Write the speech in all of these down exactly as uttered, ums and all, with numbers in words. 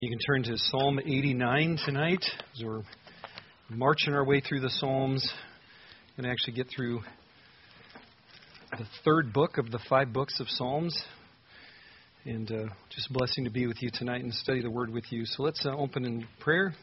You can turn to Psalm eighty-nine tonight as we're marching our way through the Psalms. We're going to actually get through the third book of the five books of Psalms. And uh, just a blessing to be with you tonight and study the Word with you. So let's uh, open in prayer.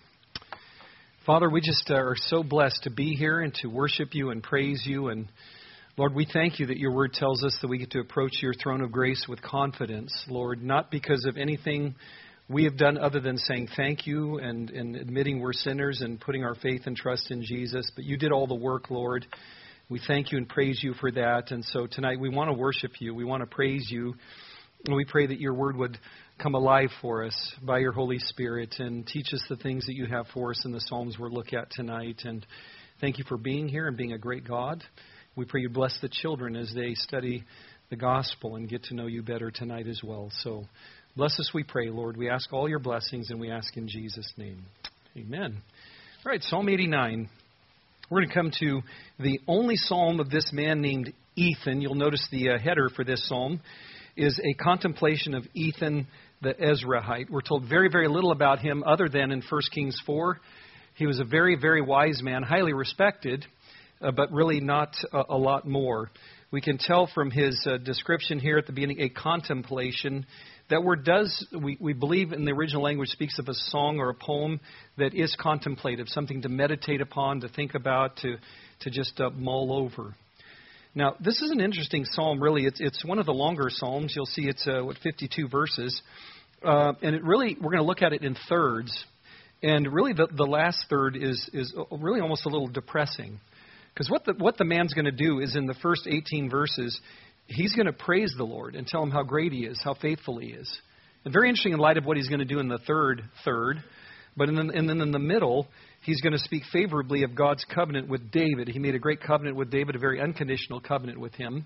Father, we just uh, are so blessed to be here and to worship you and praise you. And Lord, we thank you that your Word tells us that we get to approach your throne of grace with confidence, Lord, not because of anything we have done other than saying thank you and, and admitting we're sinners and putting our faith and trust in Jesus. But you did all the work, Lord. We thank you and praise you for that. And so tonight we want to worship you. We want to praise you. And we pray that your word would come alive for us by your Holy Spirit and teach us the things that you have for us in the Psalms we'll look at tonight. And thank you for being here and being a great God. We pray you bless the children as they study the gospel and get to know you better tonight as well. So bless us, we pray, Lord. We ask all your blessings, and we ask in Jesus' name. Amen. All right, Psalm eighty-nine. We're going to come to the only psalm of this man named Ethan. You'll notice the uh, header for this psalm is a contemplation of Ethan the Ezrahite. We're told very, very little about him other than in First Kings four. He was a very, very wise man, highly respected, uh, but really not a, a lot more. We can tell from his uh, description here at the beginning, a contemplation. That word does, we, we believe in the original language, speaks of a song or a poem that is contemplative, something to meditate upon, to think about, to to just uh, mull over. Now, this is an interesting psalm, really. It's it's one of the longer psalms. You'll see it's, uh, what, fifty-two verses. Uh, and it really, we're going to look at it in thirds. And really, the, the last third is is really almost a little depressing. Because what the, what the man's going to do is in the first eighteen verses, he's going to praise the Lord and tell him how great he is, how faithful he is. And very interesting in light of what he's going to do in the third third. But in the, and then in the middle, he's going to speak favorably of God's covenant with David. He made a great covenant with David, a very unconditional covenant with him.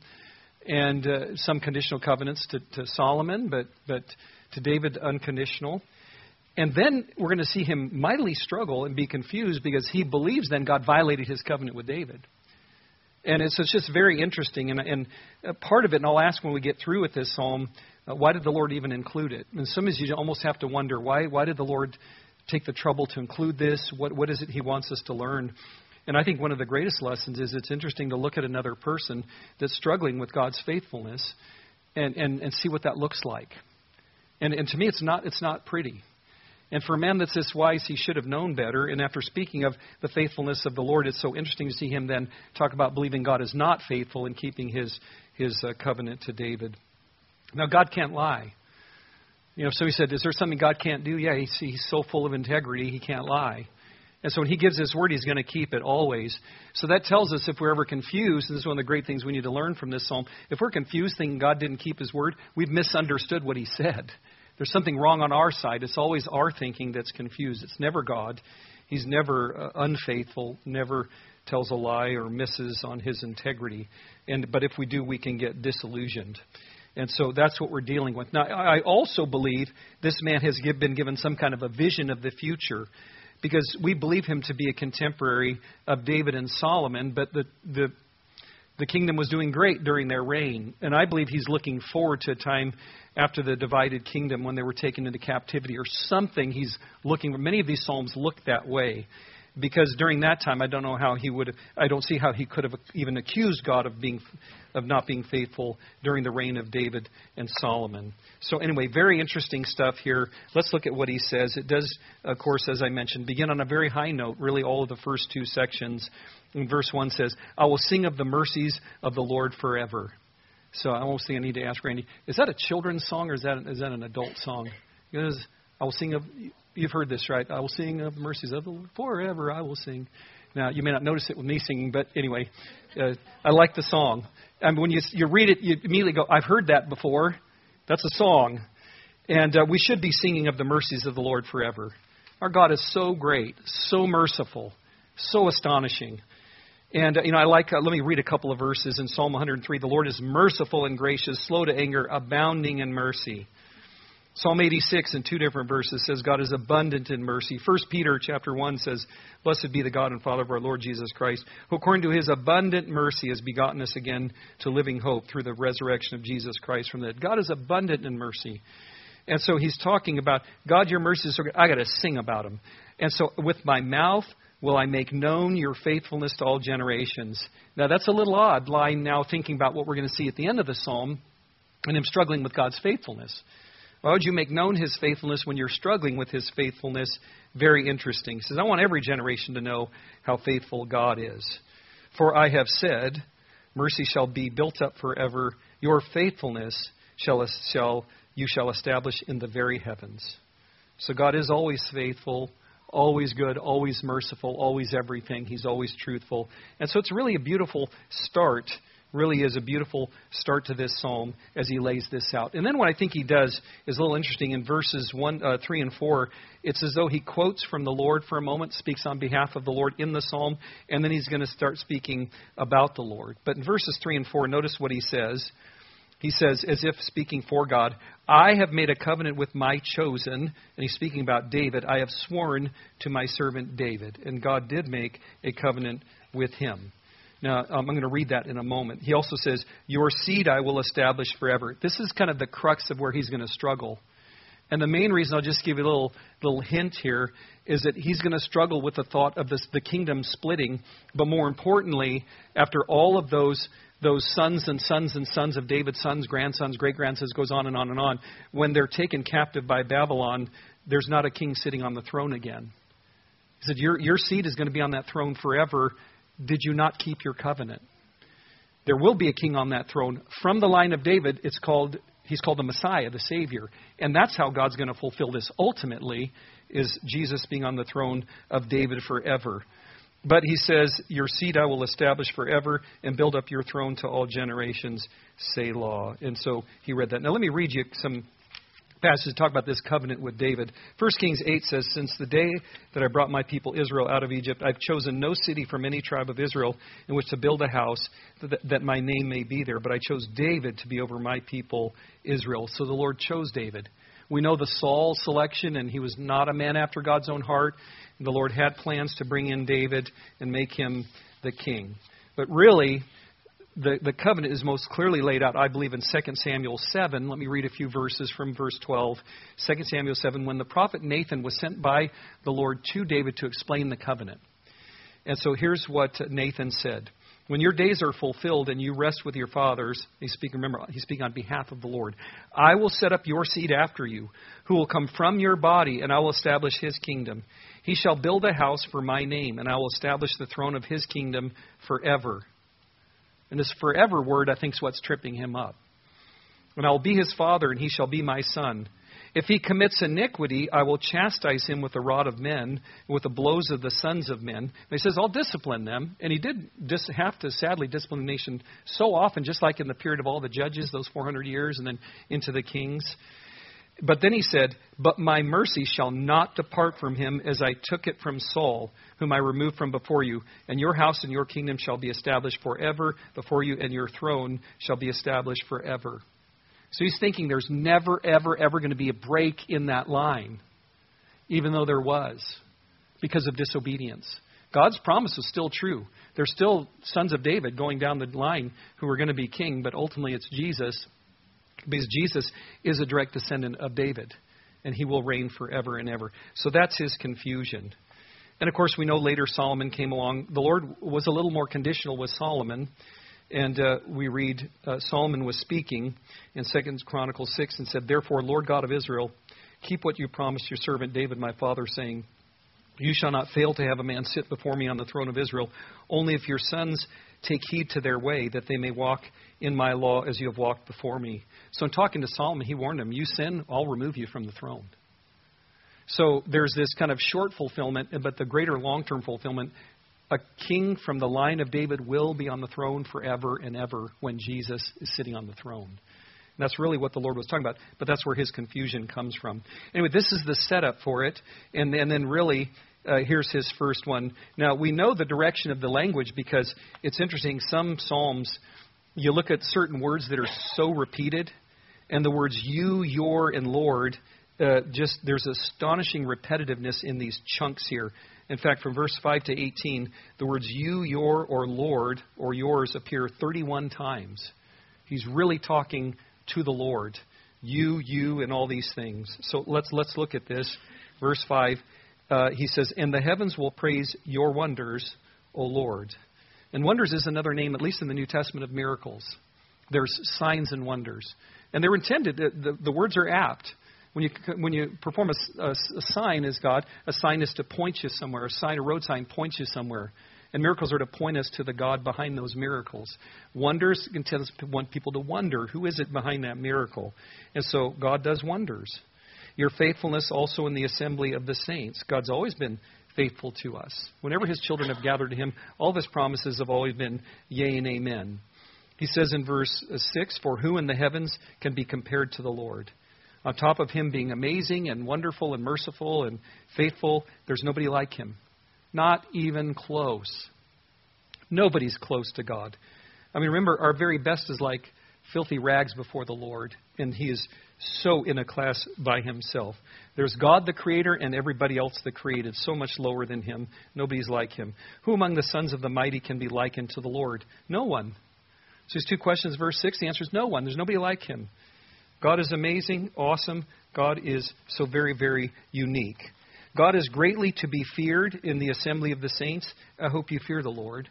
And uh, some conditional covenants to, to Solomon, but, but to David, unconditional. And then we're going to see him mightily struggle and be confused because he believes then God violated his covenant with David. And it's, it's just very interesting. And, and part of it, and I'll ask when we get through with this psalm, uh, why did the Lord even include it? And sometimes you almost have to wonder, why why did the Lord take the trouble to include this? What What is it he wants us to learn? And I think one of the greatest lessons is it's interesting to look at another person that's struggling with God's faithfulness and, and, and see what that looks like. And, and to me, it's not it's not pretty. And for a man that's this wise, he should have known better. And after speaking of the faithfulness of the Lord, it's so interesting to see him then talk about believing God is not faithful in keeping his his uh, covenant to David. Now, God can't lie. You know, so he said, is there something God can't do? Yeah, he's, he's so full of integrity, he can't lie. And so when he gives his word, he's going to keep it always. So that tells us if we're ever confused, and this is one of the great things we need to learn from this psalm, if we're confused thinking God didn't keep his word, we've misunderstood what he said. There's something wrong on our side. It's always our thinking that's confused. It's never God. He's never uh, unfaithful, never tells a lie or misses on his integrity. And but if we do, we can get disillusioned. And so that's what we're dealing with. Now, I also believe this man has give, been given some kind of a vision of the future because we believe him to be a contemporary of David and Solomon, but the the The kingdom was doing great during their reign. And I believe he's looking forward to a time after the divided kingdom when they were taken into captivity or something. He's looking, many of these psalms look that way. Because during that time, I don't know how he would have, I don't see how he could have even accused God of being, of not being faithful during the reign of David and Solomon. So anyway, very interesting stuff here. Let's look at what he says. It does, of course, as I mentioned, begin on a very high note, really all of the first two sections. And verse one says, I will sing of the mercies of the Lord forever. So I almost think I need to ask Randy, is that a children's song or is that, is that an adult song? Because I will sing of, you've heard this, right? I will sing of the mercies of the Lord forever. I will sing. Now, you may not notice it with me singing, but anyway, uh, I like the song. And when you you read it, you immediately go, I've heard that before. That's a song. And uh, we should be singing of the mercies of the Lord forever. Our God is so great, so merciful, so astonishing. And, uh, you know, I like, uh, let me read a couple of verses in Psalm one oh three. The Lord is merciful and gracious, slow to anger, abounding in mercy. Psalm eighty-six in two different verses says God is abundant in mercy. First Peter chapter one says, blessed be the God and Father of our Lord Jesus Christ, who according to his abundant mercy has begotten us again to living hope through the resurrection of Jesus Christ from the dead. God is abundant in mercy. And so he's talking about, God, your mercies are good. I got to sing about them. And so with my mouth will I make known your faithfulness to all generations. Now that's a little odd line now thinking about what we're going to see at the end of the psalm and him struggling with God's faithfulness. Why would you make known his faithfulness when you're struggling with his faithfulness? Very interesting. He says, I want every generation to know how faithful God is. For I have said, mercy shall be built up forever. Your faithfulness shall, shall you shall establish in the very heavens. So God is always faithful, always good, always merciful, always everything. He's always truthful. And so it's really a beautiful start, really is a beautiful start to this psalm as he lays this out. And then what I think he does is a little interesting. In verses one, uh, three and four, it's as though he quotes from the Lord for a moment, speaks on behalf of the Lord in the psalm, and then he's going to start speaking about the Lord. But in verses three and four, notice what he says. He says, as if speaking for God, I have made a covenant with my chosen, and he's speaking about David, I have sworn to my servant David. And God did make a covenant with him. Now, um, I'm going to read that in a moment. He also says, your seed I will establish forever. This is kind of the crux of where he's going to struggle. And the main reason, I'll just give you a little little hint here, is that he's going to struggle with the thought of this, the kingdom splitting. But more importantly, after all of those those sons and sons and sons of David's sons, grandsons, great-grandsons, goes on and on and on, when they're taken captive by Babylon, there's not a king sitting on the throne again. He said, your, your seed is going to be on that throne forever. Did you not keep your covenant? There will be a king on that throne. From the line of David, it's called he's called the Messiah, the Savior. And that's how God's going to fulfill this ultimately, is Jesus being on the throne of David forever. But he says, your seed I will establish forever and build up your throne to all generations, Selah. And so he read that. Now let me read you some passages to talk about this covenant with David. First Kings eight says, since the day that I brought my people Israel out of Egypt, I've chosen no city from any tribe of Israel in which to build a house that, that my name may be there. But I chose David to be over my people Israel. So the Lord chose David. We know the Saul selection, and he was not a man after God's own heart. And the Lord had plans to bring in David and make him the king. But really, the, the covenant is most clearly laid out, I believe, in Second Samuel seven. Let me read a few verses from verse twelve. Second Samuel seven, when the prophet Nathan was sent by the Lord to David to explain the covenant. And so here's what Nathan said. When your days are fulfilled and you rest with your fathers, he's speaking, remember, he's speaking on behalf of the Lord, I will set up your seed after you, who will come from your body, and I will establish his kingdom. He shall build a house for my name, and I will establish the throne of his kingdom forever. And this forever word, I think, is what's tripping him up. And I will be his father, and he shall be my son. If he commits iniquity, I will chastise him with the rod of men, and with the blows of the sons of men. And he says, I'll discipline them. And he did dis- have to, sadly, discipline the nation so often, just like in the period of all the judges, those four hundred years, and then into the kings. But then he said, but my mercy shall not depart from him as I took it from Saul, whom I removed from before you. And your house and your kingdom shall be established forever before you, and your throne shall be established forever. So he's thinking there's never, ever, ever going to be a break in that line, even though there was, because of disobedience. God's promise was still true. There's still sons of David going down the line who are going to be king, but ultimately it's Jesus, because Jesus is a direct descendant of David, and he will reign forever and ever. So that's his confusion. And of course, we know later Solomon came along. The Lord was a little more conditional with Solomon. And uh, we read, uh, Solomon was speaking in Second Chronicles six and said, therefore, Lord God of Israel, keep what you promised your servant David, my father, saying, you shall not fail to have a man sit before me on the throne of Israel, only if your sons take heed to their way, that they may walk in my law as you have walked before me. So in talking to Solomon, he warned him, you sin, I'll remove you from the throne. So there's this kind of short fulfillment, but the greater long-term fulfillment. A king from the line of David will be on the throne forever and ever when Jesus is sitting on the throne. And that's really what the Lord was talking about, but that's where his confusion comes from. Anyway, this is the setup for it, and, and then really, uh, here's his first one. Now, we know the direction of the language because it's interesting. Some Psalms, you look at certain words that are so repeated, and the words you, your, and Lord, uh, just there's astonishing repetitiveness in these chunks here. In fact, from verse five to eighteen, the words you, your, or Lord, or yours appear thirty-one times. He's really talking to the Lord You, you, and all these things. So let's let's look at this. Verse five, uh, he says, and the heavens will praise your wonders, O Lord. And wonders is another name, at least in the New Testament, of miracles. There's signs and wonders. And they're intended, the, the, the words are apt. When you when you perform a, a, a sign as God, a sign is to point you somewhere. A sign, a road sign, points you somewhere. And miracles are to point us to the God behind those miracles. Wonders can tell us, want people to wonder, who is it behind that miracle? And so God does wonders. Your faithfulness also in the assembly of the saints. God's always been faithful to us. Whenever his children have gathered to him, all of his promises have always been yea and amen. He says in verse six, for who in the heavens can be compared to the Lord? On top of him being amazing and wonderful and merciful and faithful, there's nobody like him. Not even close. Nobody's close to God. I mean, remember, our very best is like filthy rags before the Lord, and he is so in a class by himself. There's God the Creator and everybody else the created, so much lower than him. Nobody's like him. Who among the sons of the mighty can be likened to the Lord? No one. So there's two questions. Verse six, the answer is no one. There's nobody like him. God is amazing, awesome. God is so very, very unique. God is greatly to be feared in the assembly of the saints. I hope you fear the Lord.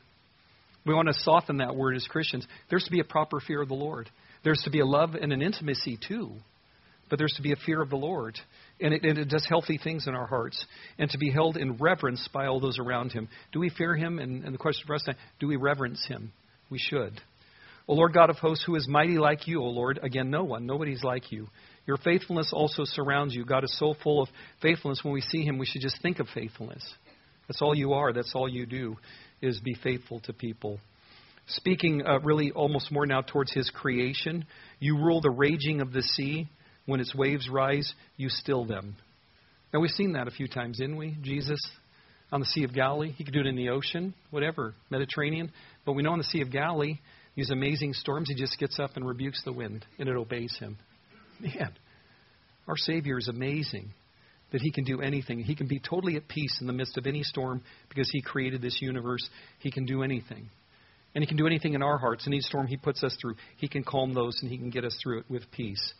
We want to soften that word as Christians. There's to be a proper fear of the Lord. There's to be a love and an intimacy too. But there's to be a fear of the Lord. And it, and it does healthy things in our hearts. And to be held in reverence by all those around him. Do we fear him? And, and the question for us is, do we reverence him? We should. O Lord God of hosts, who is mighty like you, O Lord? Again, no one. Nobody's like you. Your faithfulness also surrounds you. God is so full of faithfulness. When we see him, we should just think of faithfulness. That's all you are. That's all you do, is be faithful to people. Speaking uh, really almost more now towards his creation, you rule the raging of the sea. When its waves rise, you still them. Now, we've seen that a few times, didn't we? Jesus on the Sea of Galilee. He could do it in the ocean, whatever, Mediterranean. But we know in the Sea of Galilee, these amazing storms, he just gets up and rebukes the wind, and it obeys him. Man, our Savior is amazing that he can do anything. He can be totally at peace in the midst of any storm because he created this universe. He can do anything. And he can do anything in our hearts. Any storm he puts us through, he can calm those and he can get us through it with peace.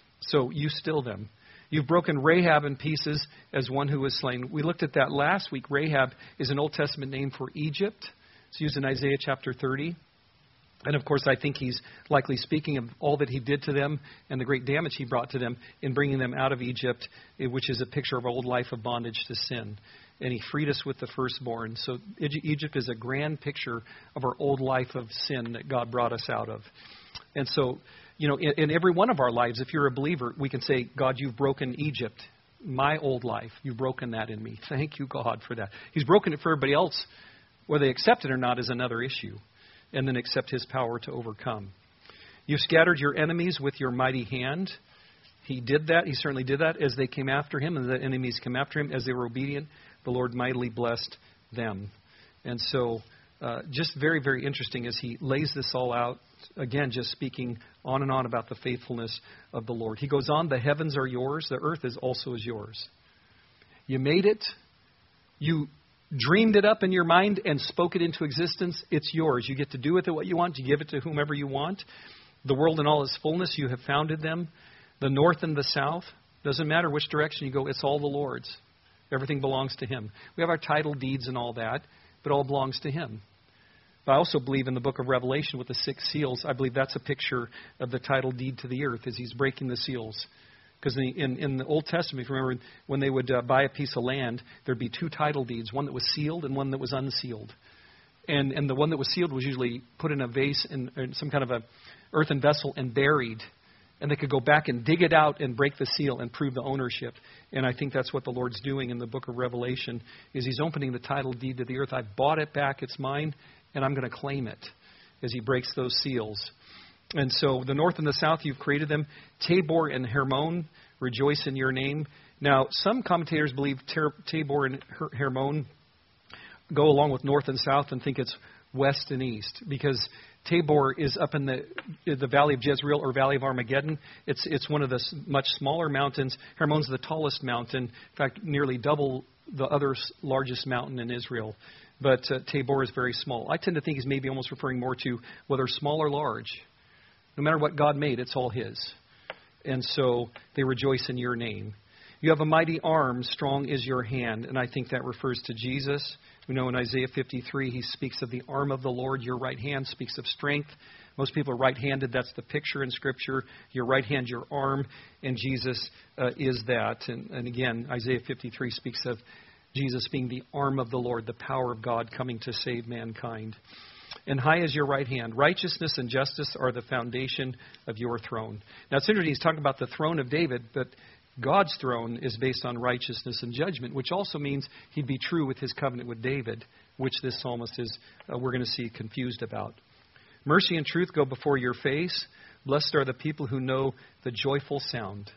So you still them. You've broken Rahab in pieces as one who was slain. We looked at that last week. Rahab is an Old Testament name for Egypt. It's used in Isaiah chapter thirty. And, of course, I think he's likely speaking of all that he did to them and the great damage he brought to them in bringing them out of Egypt, which is a picture of our old life of bondage to sin. And he freed us with the firstborn. So Egypt is a grand picture of our old life of sin that God brought us out of. And so, you know, in, in every one of our lives, if you're a believer, we can say, God, you've broken Egypt, my old life. You've broken that in me. Thank you, God, for that. He's broken it for everybody else. Whether they accept it or not is another issue. And then accept his power to overcome. You've scattered your enemies with your mighty hand. He did that. He certainly did that as they came after him, and the enemies came after him. As they were obedient, the Lord mightily blessed them. And so uh, just very, very interesting as he lays this all out. Again, just speaking on and on about the faithfulness of the Lord. He goes on, the heavens are yours. The earth is also is yours. You made it. You dreamed it up in your mind and spoke it into existence. It's yours. You get to do with it what you want. You give it to whomever you want. The world in all its fullness, you have founded them. The north and the south, doesn't matter which direction you go, it's all the Lord's. Everything belongs to him. We have our title deeds and all that, but it all belongs to him. But I also believe in the book of Revelation with the six seals, I believe that's a picture of the title deed to the earth as he's breaking the seals. Because in, in, in the Old Testament, if you remember, when they would uh, buy a piece of land, there'd be two title deeds, one that was sealed and one that was unsealed. And and the one that was sealed was usually put in a vase in, in some kind of a earthen vessel and buried. And they could go back and dig it out and break the seal and prove the ownership. And I think that's what the Lord's doing in the book of Revelation, is he's opening the title deed to the earth. I bought it back, it's mine, and I'm going to claim it as he breaks those seals. And so the north and the south, you've created them. Tabor and Hermon, rejoice in your name. Now, some commentators believe Tabor and Hermon go along with north and south and think it's west and east, because Tabor is up in the the valley of Jezreel or valley of Armageddon. It's it's one of the much smaller mountains. Hermon's the tallest mountain. In fact, nearly double the other largest mountain in Israel. But uh, Tabor is very small. I tend to think he's maybe almost referring more to whether small or large. No matter what God made, it's all his. And so they rejoice in your name. You have a mighty arm, strong is your hand. And I think that refers to Jesus. We know in Isaiah fifty-three, he speaks of the arm of the Lord. Your right hand speaks of strength. Most people are right-handed. That's the picture in Scripture. Your right hand, your arm. And Jesus uh, is that. And, and again, Isaiah fifty-three speaks of Jesus being the arm of the Lord, the power of God coming to save mankind. And high is your right hand. Righteousness and justice are the foundation of your throne. Now, it's interesting. He's talking about the throne of David, but God's throne is based on righteousness and judgment, which also means he'd be true with his covenant with David, which this psalmist is, uh, we're going to see, confused about. Mercy and truth go before your face. Blessed are the people who know the joyful sound.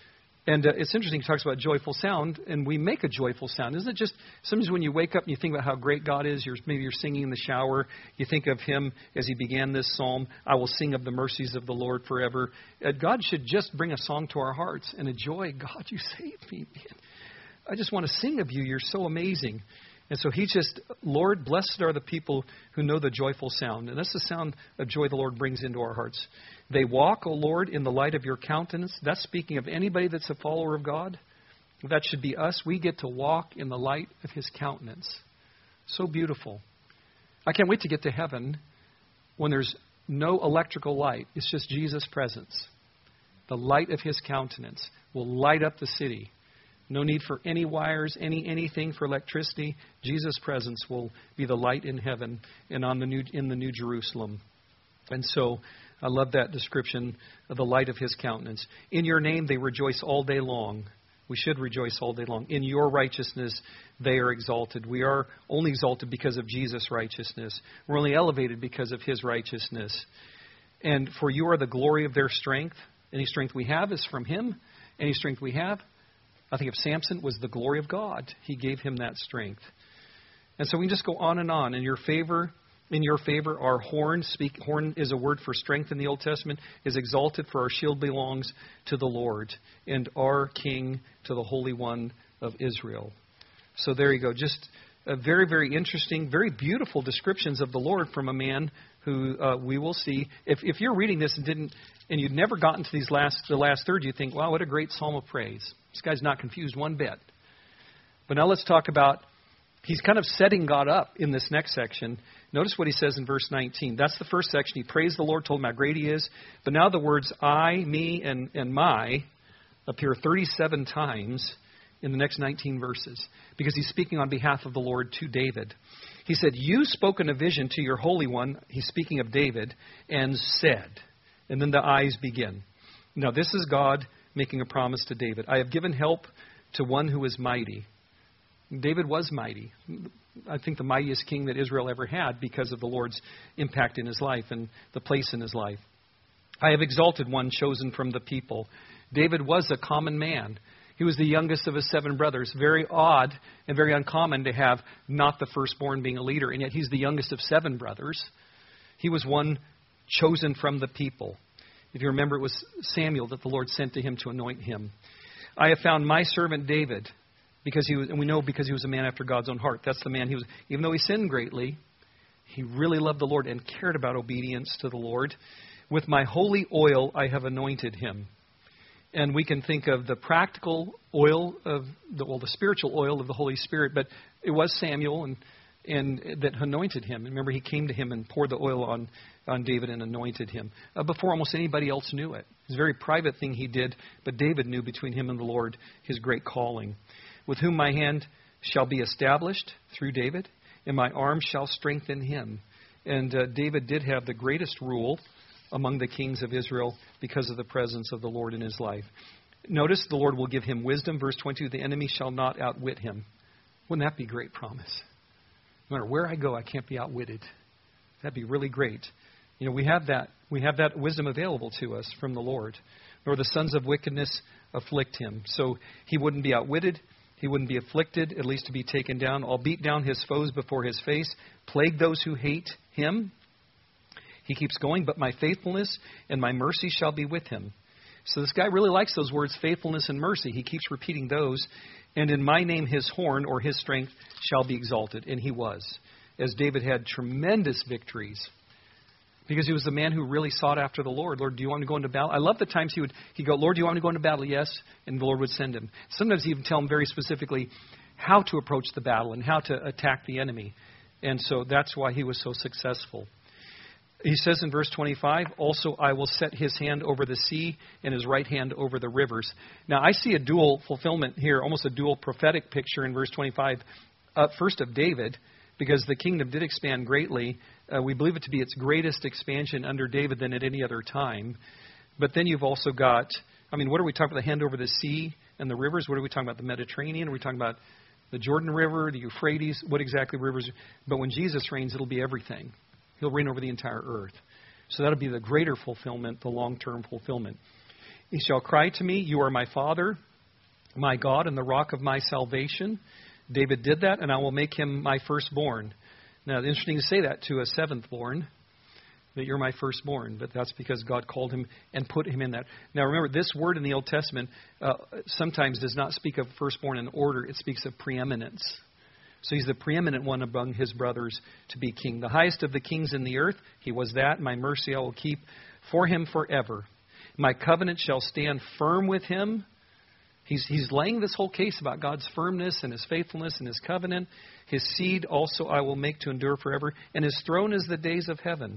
And uh, it's interesting, he talks about joyful sound, and we make a joyful sound. Isn't it just, sometimes when you wake up and you think about how great God is, you're, maybe you're singing in the shower, you think of him as he began this psalm, I will sing of the mercies of the Lord forever. Uh, God should just bring a song to our hearts and a joy. God, you saved me, man. I just want to sing of you. You're so amazing. And so he just, Lord, blessed are the people who know the joyful sound. And that's the sound of joy the Lord brings into our hearts. They walk, O Lord, in the light of your countenance. That's speaking of anybody that's a follower of God. That should be us. We get to walk in the light of his countenance. So beautiful. I can't wait to get to heaven when there's no electrical light. It's just Jesus' presence. The light of his countenance will light up the city. No need for any wires, any anything for electricity. Jesus' presence will be the light in heaven and on the new in the New Jerusalem. And so I love that description of the light of his countenance. In your name they rejoice all day long. We should rejoice all day long. In your righteousness they are exalted. We are only exalted because of Jesus' righteousness. We're only elevated because of his righteousness. And for you are the glory of their strength. Any strength we have is from him. Any strength we have, I think of Samson, was the glory of God. He gave him that strength. And so we can just go on and on. In your favor, in your favor, our horn, speak, horn is a word for strength in the Old Testament, is exalted, for our shield belongs to the Lord, and our King to the Holy One of Israel. So there you go. Just a very, very interesting, very beautiful descriptions of the Lord from a man who uh, we will see. If, if you're reading this and didn't, and you'd never gotten to these last, the last third, you think, wow, what a great psalm of praise. This guy's not confused one bit. But now let's talk about, he's kind of setting God up in this next section. Notice what he says in verse nineteen. That's the first section. He praised the Lord, told him how great he is. But now the words I, me, and, and my appear thirty-seven times in the next nineteen verses, because he's speaking on behalf of the Lord to David. He said, you spoke in a vision to your Holy One, he's speaking of David, and said, and then the I's begin. Now this is God making a promise to David. I have given help to one who is mighty. David was mighty. I think the mightiest king that Israel ever had because of the Lord's impact in his life and the place in his life. I have exalted one chosen from the people. David was a common man. He was the youngest of his seven brothers. Very odd and very uncommon to have not the firstborn being a leader, and yet he's the youngest of seven brothers. He was one chosen from the people. If you remember, it was Samuel that the Lord sent to him to anoint him. I have found my servant David, because he was, and we know because he was a man after God's own heart. That's the man he was. Even though he sinned greatly, he really loved the Lord and cared about obedience to the Lord. With my holy oil I have anointed him. And we can think of the practical oil of the, well, the spiritual oil of the Holy Spirit, but it was Samuel and and that anointed him. Remember, he came to him and poured the oil on, on David and anointed him uh, before almost anybody else knew it. It was a very private thing he did, but David knew between him and the Lord his great calling. With whom my hand shall be established through David, and my arm shall strengthen him. And uh, David did have the greatest rule among the kings of Israel because of the presence of the Lord in his life. Notice the Lord will give him wisdom. Verse twenty-two, the enemy shall not outwit him. Wouldn't that be a great promise? No matter where I go, I can't be outwitted. That'd be really great. You know, we have that. We have that wisdom available to us from the Lord. Nor the sons of wickedness afflict him. So he wouldn't be outwitted. He wouldn't be afflicted, at least to be taken down. I'll beat down his foes before his face, plague those who hate him. He keeps going, but my faithfulness and my mercy shall be with him. So this guy really likes those words, faithfulness and mercy. He keeps repeating those. And in my name his horn, or his strength, shall be exalted. And he was. As David had tremendous victories. Because he was the man who really sought after the Lord. Lord, do you want me to go into battle? I love the times he would he'd go, Lord, do you want me to go into battle? Yes. And the Lord would send him. Sometimes he'd even tell him very specifically how to approach the battle and how to attack the enemy. And so that's why he was so successful. He says in verse twenty-five, also I will set his hand over the sea and his right hand over the rivers. Now I see a dual fulfillment here, almost a dual prophetic picture in verse twenty-five. Uh, first of David, because the kingdom did expand greatly. Uh, we believe it to be its greatest expansion under David than at any other time. But then you've also got, I mean, what are we talking about? The hand over the sea and the rivers? What are we talking about? The Mediterranean? Are we talking about the Jordan River, the Euphrates? What exactly rivers? But when Jesus reigns, it'll be everything. He'll reign over the entire earth. So that'll be the greater fulfillment, the long-term fulfillment. He shall cry to me, you are my Father, my God, and the rock of my salvation. David did that, and I will make him my firstborn. Now, it's interesting to say that to a seventh-born, that you're my firstborn, but that's because God called him and put him in that. Now, remember, this word in the Old Testament uh, sometimes does not speak of firstborn in order. It speaks of preeminence. So he's the preeminent one among his brothers to be king. The highest of the kings in the earth, he was that. My mercy I will keep for him forever. My covenant shall stand firm with him. He's, he's laying this whole case about God's firmness and his faithfulness and his covenant. His seed also I will make to endure forever, and his throne is the days of heaven.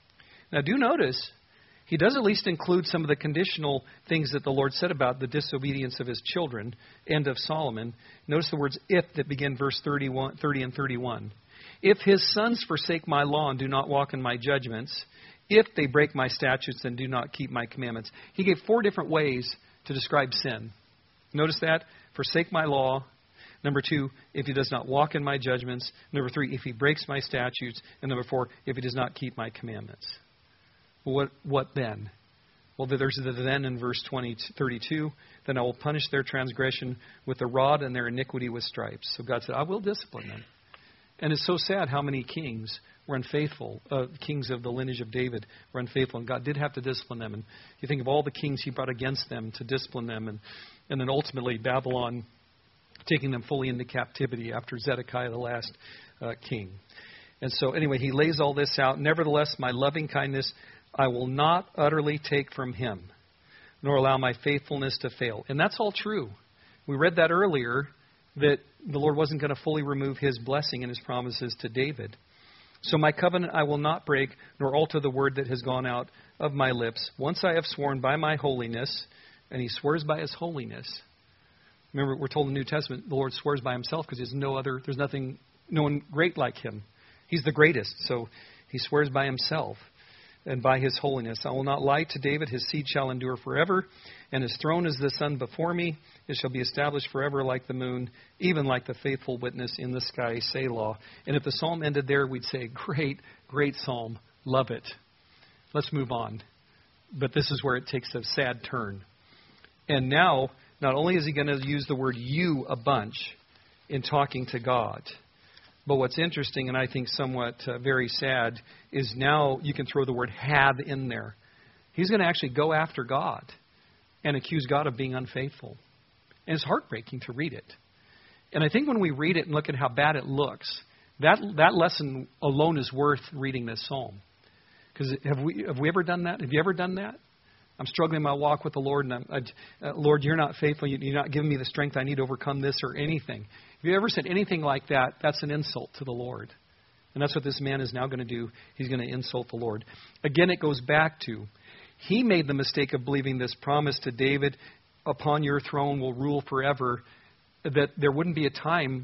Now do notice, he does at least include some of the conditional things that the Lord said about the disobedience of his children and of Solomon. Notice the words if that begin verse thirty-one, thirty and thirty-one. If his sons forsake my law and do not walk in my judgments, if they break my statutes and do not keep my commandments. He gave four different ways to describe sin. Notice that. Forsake my law. Number two, if he does not walk in my judgments. Number three, if he breaks my statutes. And number four, if he does not keep my commandments. Well, what, what then? Well, there's the then in verse twenty, thirty-two. Then I will punish their transgression with the rod and their iniquity with stripes. So God said, I will discipline them. And it's so sad how many kings were unfaithful. Uh, kings of the lineage of David were unfaithful. And God did have to discipline them. And you think of all the kings he brought against them to discipline them. And, and then ultimately Babylon taking them fully into captivity after Zedekiah, the last uh, king. And so anyway, he lays all this out. Nevertheless, my loving kindness I will not utterly take from him, nor allow my faithfulness to fail. And that's all true. We read that earlier, that the Lord wasn't going to fully remove his blessing and his promises to David. So my covenant I will not break, nor alter the word that has gone out of my lips. Once I have sworn by my holiness, and he swears by his holiness. Remember, we're told in the New Testament, the Lord swears by himself because there's no other, there's nothing, no one great like him. He's the greatest, so he swears by himself and by his holiness. I will not lie to David, his seed shall endure forever, and his throne is the sun before me. It shall be established forever like the moon, even like the faithful witness in the sky, Selah. And if the psalm ended there, we'd say, great, great psalm, love it. Let's move on. But this is where it takes a sad turn. And now, not only is he going to use the word you a bunch in talking to God, but what's interesting and I think somewhat uh, very sad is now you can throw the word have in there. He's going to actually go after God and accuse God of being unfaithful. And it's heartbreaking to read it. And I think when we read it and look at how bad it looks, that that lesson alone is worth reading this psalm. Because have we have we ever done that? Have you ever done that? I'm struggling in my walk with the Lord, and I'm, I, uh, Lord, you're not faithful. You're not giving me the strength I need to overcome this or anything. If you ever said anything like that, that's an insult to the Lord. And that's what this man is now going to do. He's going to insult the Lord. Again, it goes back to, he made the mistake of believing this promise to David, upon your throne will rule forever, that there wouldn't be a time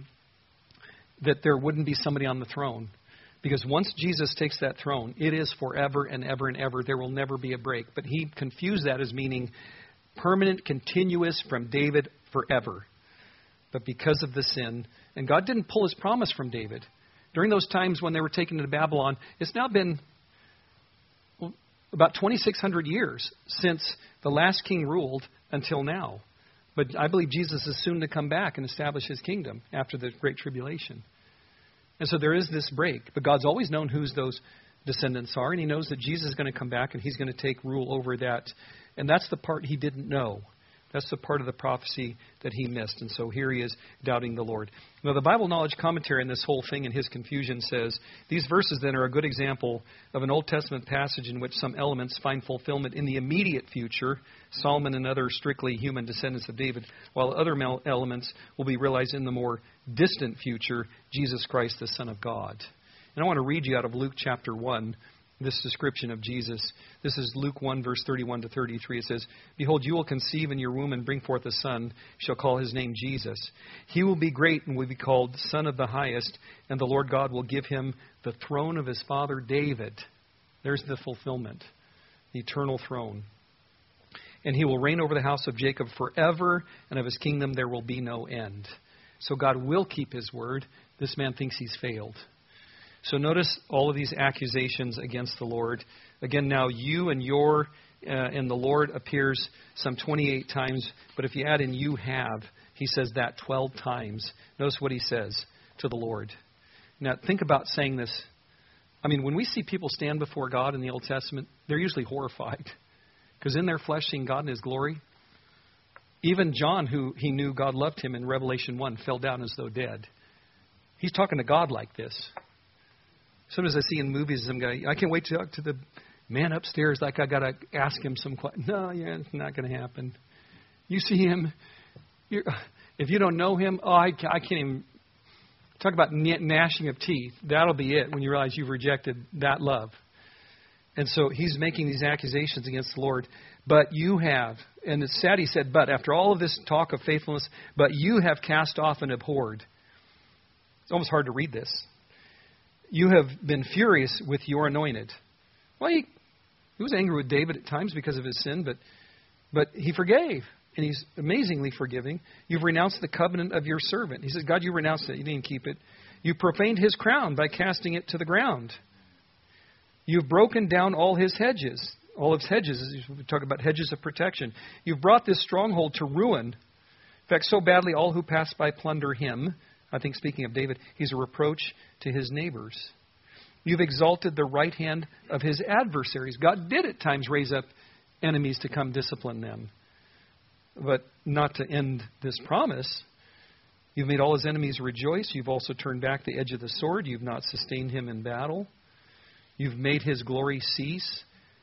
that there wouldn't be somebody on the throne. Because once Jesus takes that throne, it is forever and ever and ever. There will never be a break. But he confused that as meaning permanent, continuous from David forever. But because of the sin, and God didn't pull his promise from David. During those times when they were taken to Babylon, it's now been well, about twenty-six hundred years since the last king ruled until now. But I believe Jesus is soon to come back and establish his kingdom after the Great Tribulation. And so there is this break. But God's always known whose those descendants are. And he knows that Jesus is going to come back and he's going to take rule over that. And that's the part he didn't know. That's the part of the prophecy that he missed. And so here he is doubting the Lord. Now, the Bible Knowledge Commentary on this whole thing and his confusion says, these verses then are a good example of an Old Testament passage in which some elements find fulfillment in the immediate future, Solomon and other strictly human descendants of David, while other elements will be realized in the more distant future, Jesus Christ, the Son of God. And I want to read you out of Luke chapter one, this description of Jesus. This is Luke one, verse thirty-one to thirty-three. It says, Behold, you will conceive in your womb and bring forth a son. You shall call his name Jesus. He will be great and will be called Son of the Highest, and the Lord God will give him the throne of his father David. There's the fulfillment, the eternal throne. And he will reign over the house of Jacob forever, and of his kingdom there will be no end. So God will keep his word. This man thinks he's failed. So notice all of these accusations against the Lord. Again, now you and your uh, and the Lord appears some twenty-eight times. But if you add in you have, he says that twelve times. Notice what he says to the Lord. Now think about saying this. I mean, when we see people stand before God in the Old Testament, they're usually horrified. Because in their flesh, seeing God in his glory, even John, who he knew God loved him in Revelation one, fell down as though dead. He's talking to God like this. Sometimes I see in movies some guy, I can't wait to talk to the man upstairs like I got to ask him some questions. No, yeah, it's not going to happen. You see him, you're, if you don't know him, oh, I, I can't even talk about gnashing of teeth. That'll be it when you realize you've rejected that love. And so he's making these accusations against the Lord. But you have, and it's sad he said, but after all of this talk of faithfulness, but you have cast off and abhorred. It's almost hard to read this. You have been furious with your anointed. Well, he, he was angry with David at times because of his sin, but but he forgave, and he's amazingly forgiving. You've renounced the covenant of your servant. He says, God, you renounced it. You didn't keep it. You profaned his crown by casting it to the ground. You've broken down all his hedges. All of his hedges, we talk about hedges of protection. You've brought this stronghold to ruin. In fact, so badly all who pass by plunder him. I think speaking of David, he's a reproach to his neighbors. You've exalted the right hand of his adversaries. God did at times raise up enemies to come discipline them. But not to end this promise. You've made all his enemies rejoice. You've also turned back the edge of the sword. You've not sustained him in battle. You've made his glory cease.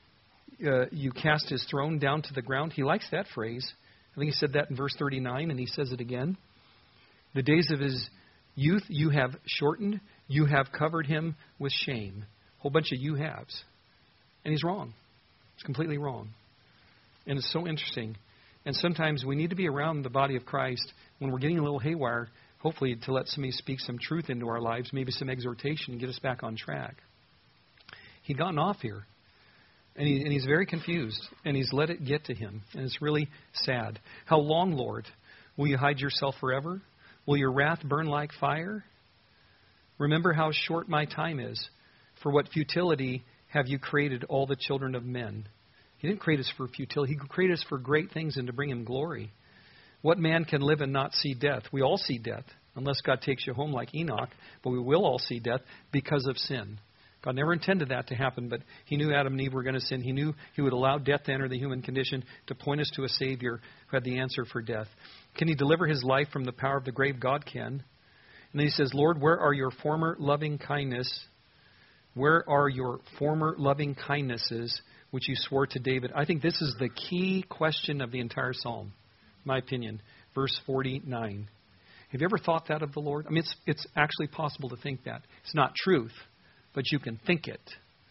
Uh, you cast his throne down to the ground. He likes that phrase. I think he said that in verse thirty-nine, and he says it again. The days of his youth you have shortened. You have covered him with shame. A whole bunch of you haves. And he's wrong. It's completely wrong. And it's so interesting. And sometimes we need to be around the body of Christ when we're getting a little haywire, hopefully to let somebody speak some truth into our lives, maybe some exhortation, and get us back on track. He'd gotten off here. And, he, and he's very confused. And he's let it get to him. And it's really sad. How long, Lord? Will you hide yourself forever? Will your wrath burn like fire? Remember how short my time is. For what futility have you created all the children of men? He didn't create us for futility. He created us for great things and to bring him glory. What man can live and not see death? We all see death, unless God takes you home like Enoch. But we will all see death because of sin. God never intended that to happen, but he knew Adam and Eve were going to sin. He knew he would allow death to enter the human condition to point us to a Savior who had the answer for death. Can he deliver his life from the power of the grave? God can. And then he says, Lord, where are your former loving kindness? Where are your former loving kindnesses, which you swore to David? I think this is the key question of the entire psalm, in my opinion. Verse forty-nine. Have you ever thought that of the Lord? I mean, it's it's actually possible to think that. It's not truth, but you can think it.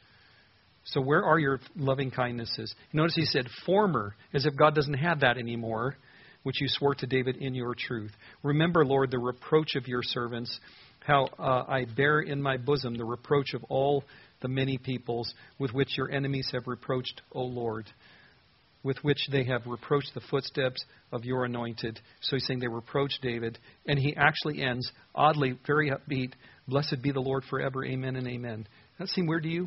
So where are your loving kindnesses? Notice he said former, as if God doesn't have that anymore, which you swore to David in your truth. Remember, Lord, the reproach of your servants, how uh, I bear in my bosom the reproach of all the many peoples with which your enemies have reproached, O Lord, with which they have reproached the footsteps of your anointed. So he's saying they reproach David. And he actually ends, oddly, very upbeat, blessed be the Lord forever, amen and amen. Does that seem weird to you?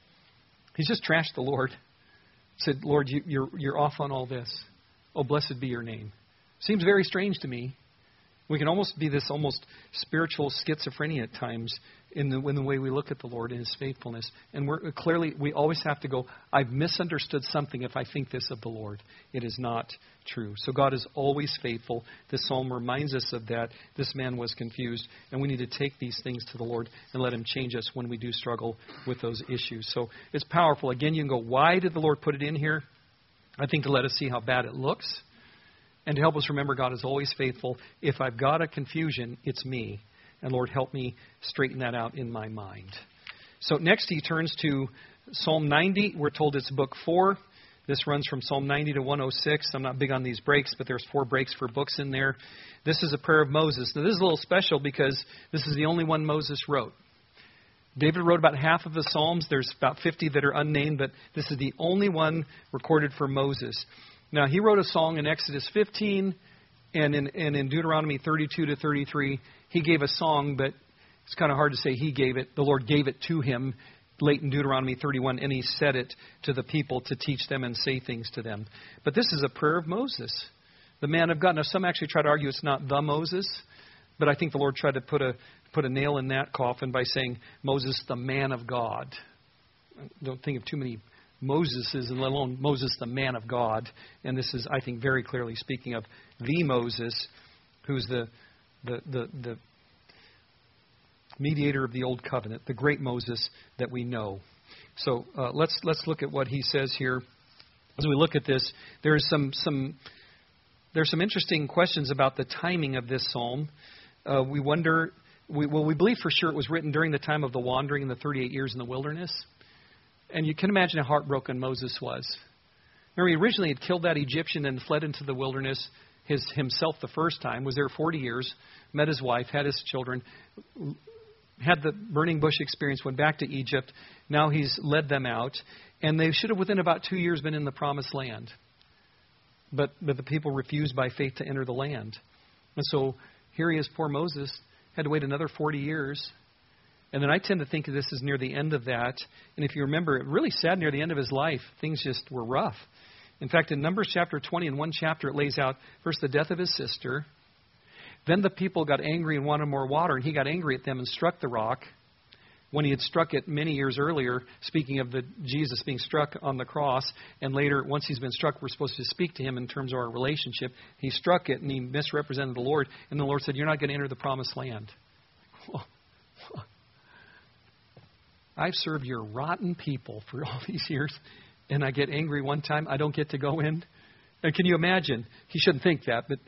He's just trashed the Lord. Said, Lord, you, you're, you're off on all this. Oh, blessed be your name. Seems very strange to me. We can almost be this almost spiritual schizophrenia at times in the, in the way we look at the Lord and His faithfulness. And we're clearly, we always have to go, I've misunderstood something if I think this of the Lord. It is not true. So God is always faithful. This psalm reminds us of that. This man was confused, and we need to take these things to the Lord and let Him change us when we do struggle with those issues. So it's powerful. Again, you can go, why did the Lord put it in here? I think to let us see how bad it looks, and to help us remember God is always faithful. If I've got a confusion, it's me. And Lord, help me straighten that out in my mind. So next he turns to Psalm ninety. We're told it's book four. This runs from Psalm ninety to one oh six. I'm not big on these breaks, but there's four breaks for books in there. This is a prayer of Moses. Now this is a little special because this is the only one Moses wrote. David wrote about half of the Psalms. There's about fifty that are unnamed, but this is the only one recorded for Moses. Now, he wrote a song in Exodus fifteen and in, and in Deuteronomy thirty-two to thirty-three. He gave a song, but it's kind of hard to say he gave it. The Lord gave it to him late in Deuteronomy thirty-one, and he said it to the people to teach them and say things to them. But this is a prayer of Moses, the man of God. Now, some actually try to argue it's not the Moses, but I think the Lord tried to put a put a nail in that coffin by saying Moses, the man of God. Don't think of too many Moses is, and let alone Moses, the man of God. And this is, I think, very clearly speaking of the Moses, who's the the the, the mediator of the old covenant, the great Moses that we know. So uh, let's let's look at what he says here. As we look at this, there's some some there's some interesting questions about the timing of this psalm. Uh, we wonder, we, well, we believe for sure it was written during the time of the wandering in the thirty-eight years in the wilderness. And you can imagine how heartbroken Moses was. Remember, he originally had killed that Egyptian and fled into the wilderness his, himself the first time, was there forty years, met his wife, had his children, had the burning bush experience, went back to Egypt. Now he's led them out. And they should have, within about two years, been in the promised land. But, but the people refused by faith to enter the land. And so here he is, poor Moses, had to wait another forty years. And then I tend to think of this as near the end of that. And if you remember, really sad near the end of his life, things just were rough. In fact, in Numbers chapter twenty, in one chapter, it lays out first the death of his sister. Then the people got angry and wanted more water, and he got angry at them and struck the rock. When he had struck it many years earlier, speaking of the Jesus being struck on the cross, and later, once he's been struck, we're supposed to speak to him in terms of our relationship. He struck it, and he misrepresented the Lord, and the Lord said, "You're not going to enter the promised land." I've served your rotten people for all these years, and I get angry one time, I don't get to go in. And can you imagine? He shouldn't think that, but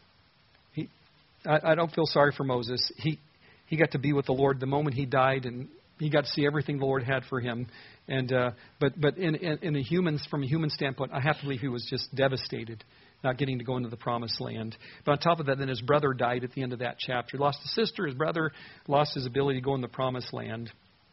he, I, I don't feel sorry for Moses. He he got to be with the Lord the moment he died, and he got to see everything the Lord had for him. And uh, but but in, in, in a human, from a human standpoint, I have to believe he was just devastated, not getting to go into the promised land. But on top of that, then his brother died at the end of that chapter. He lost a sister, his brother lost his ability to go in the promised land.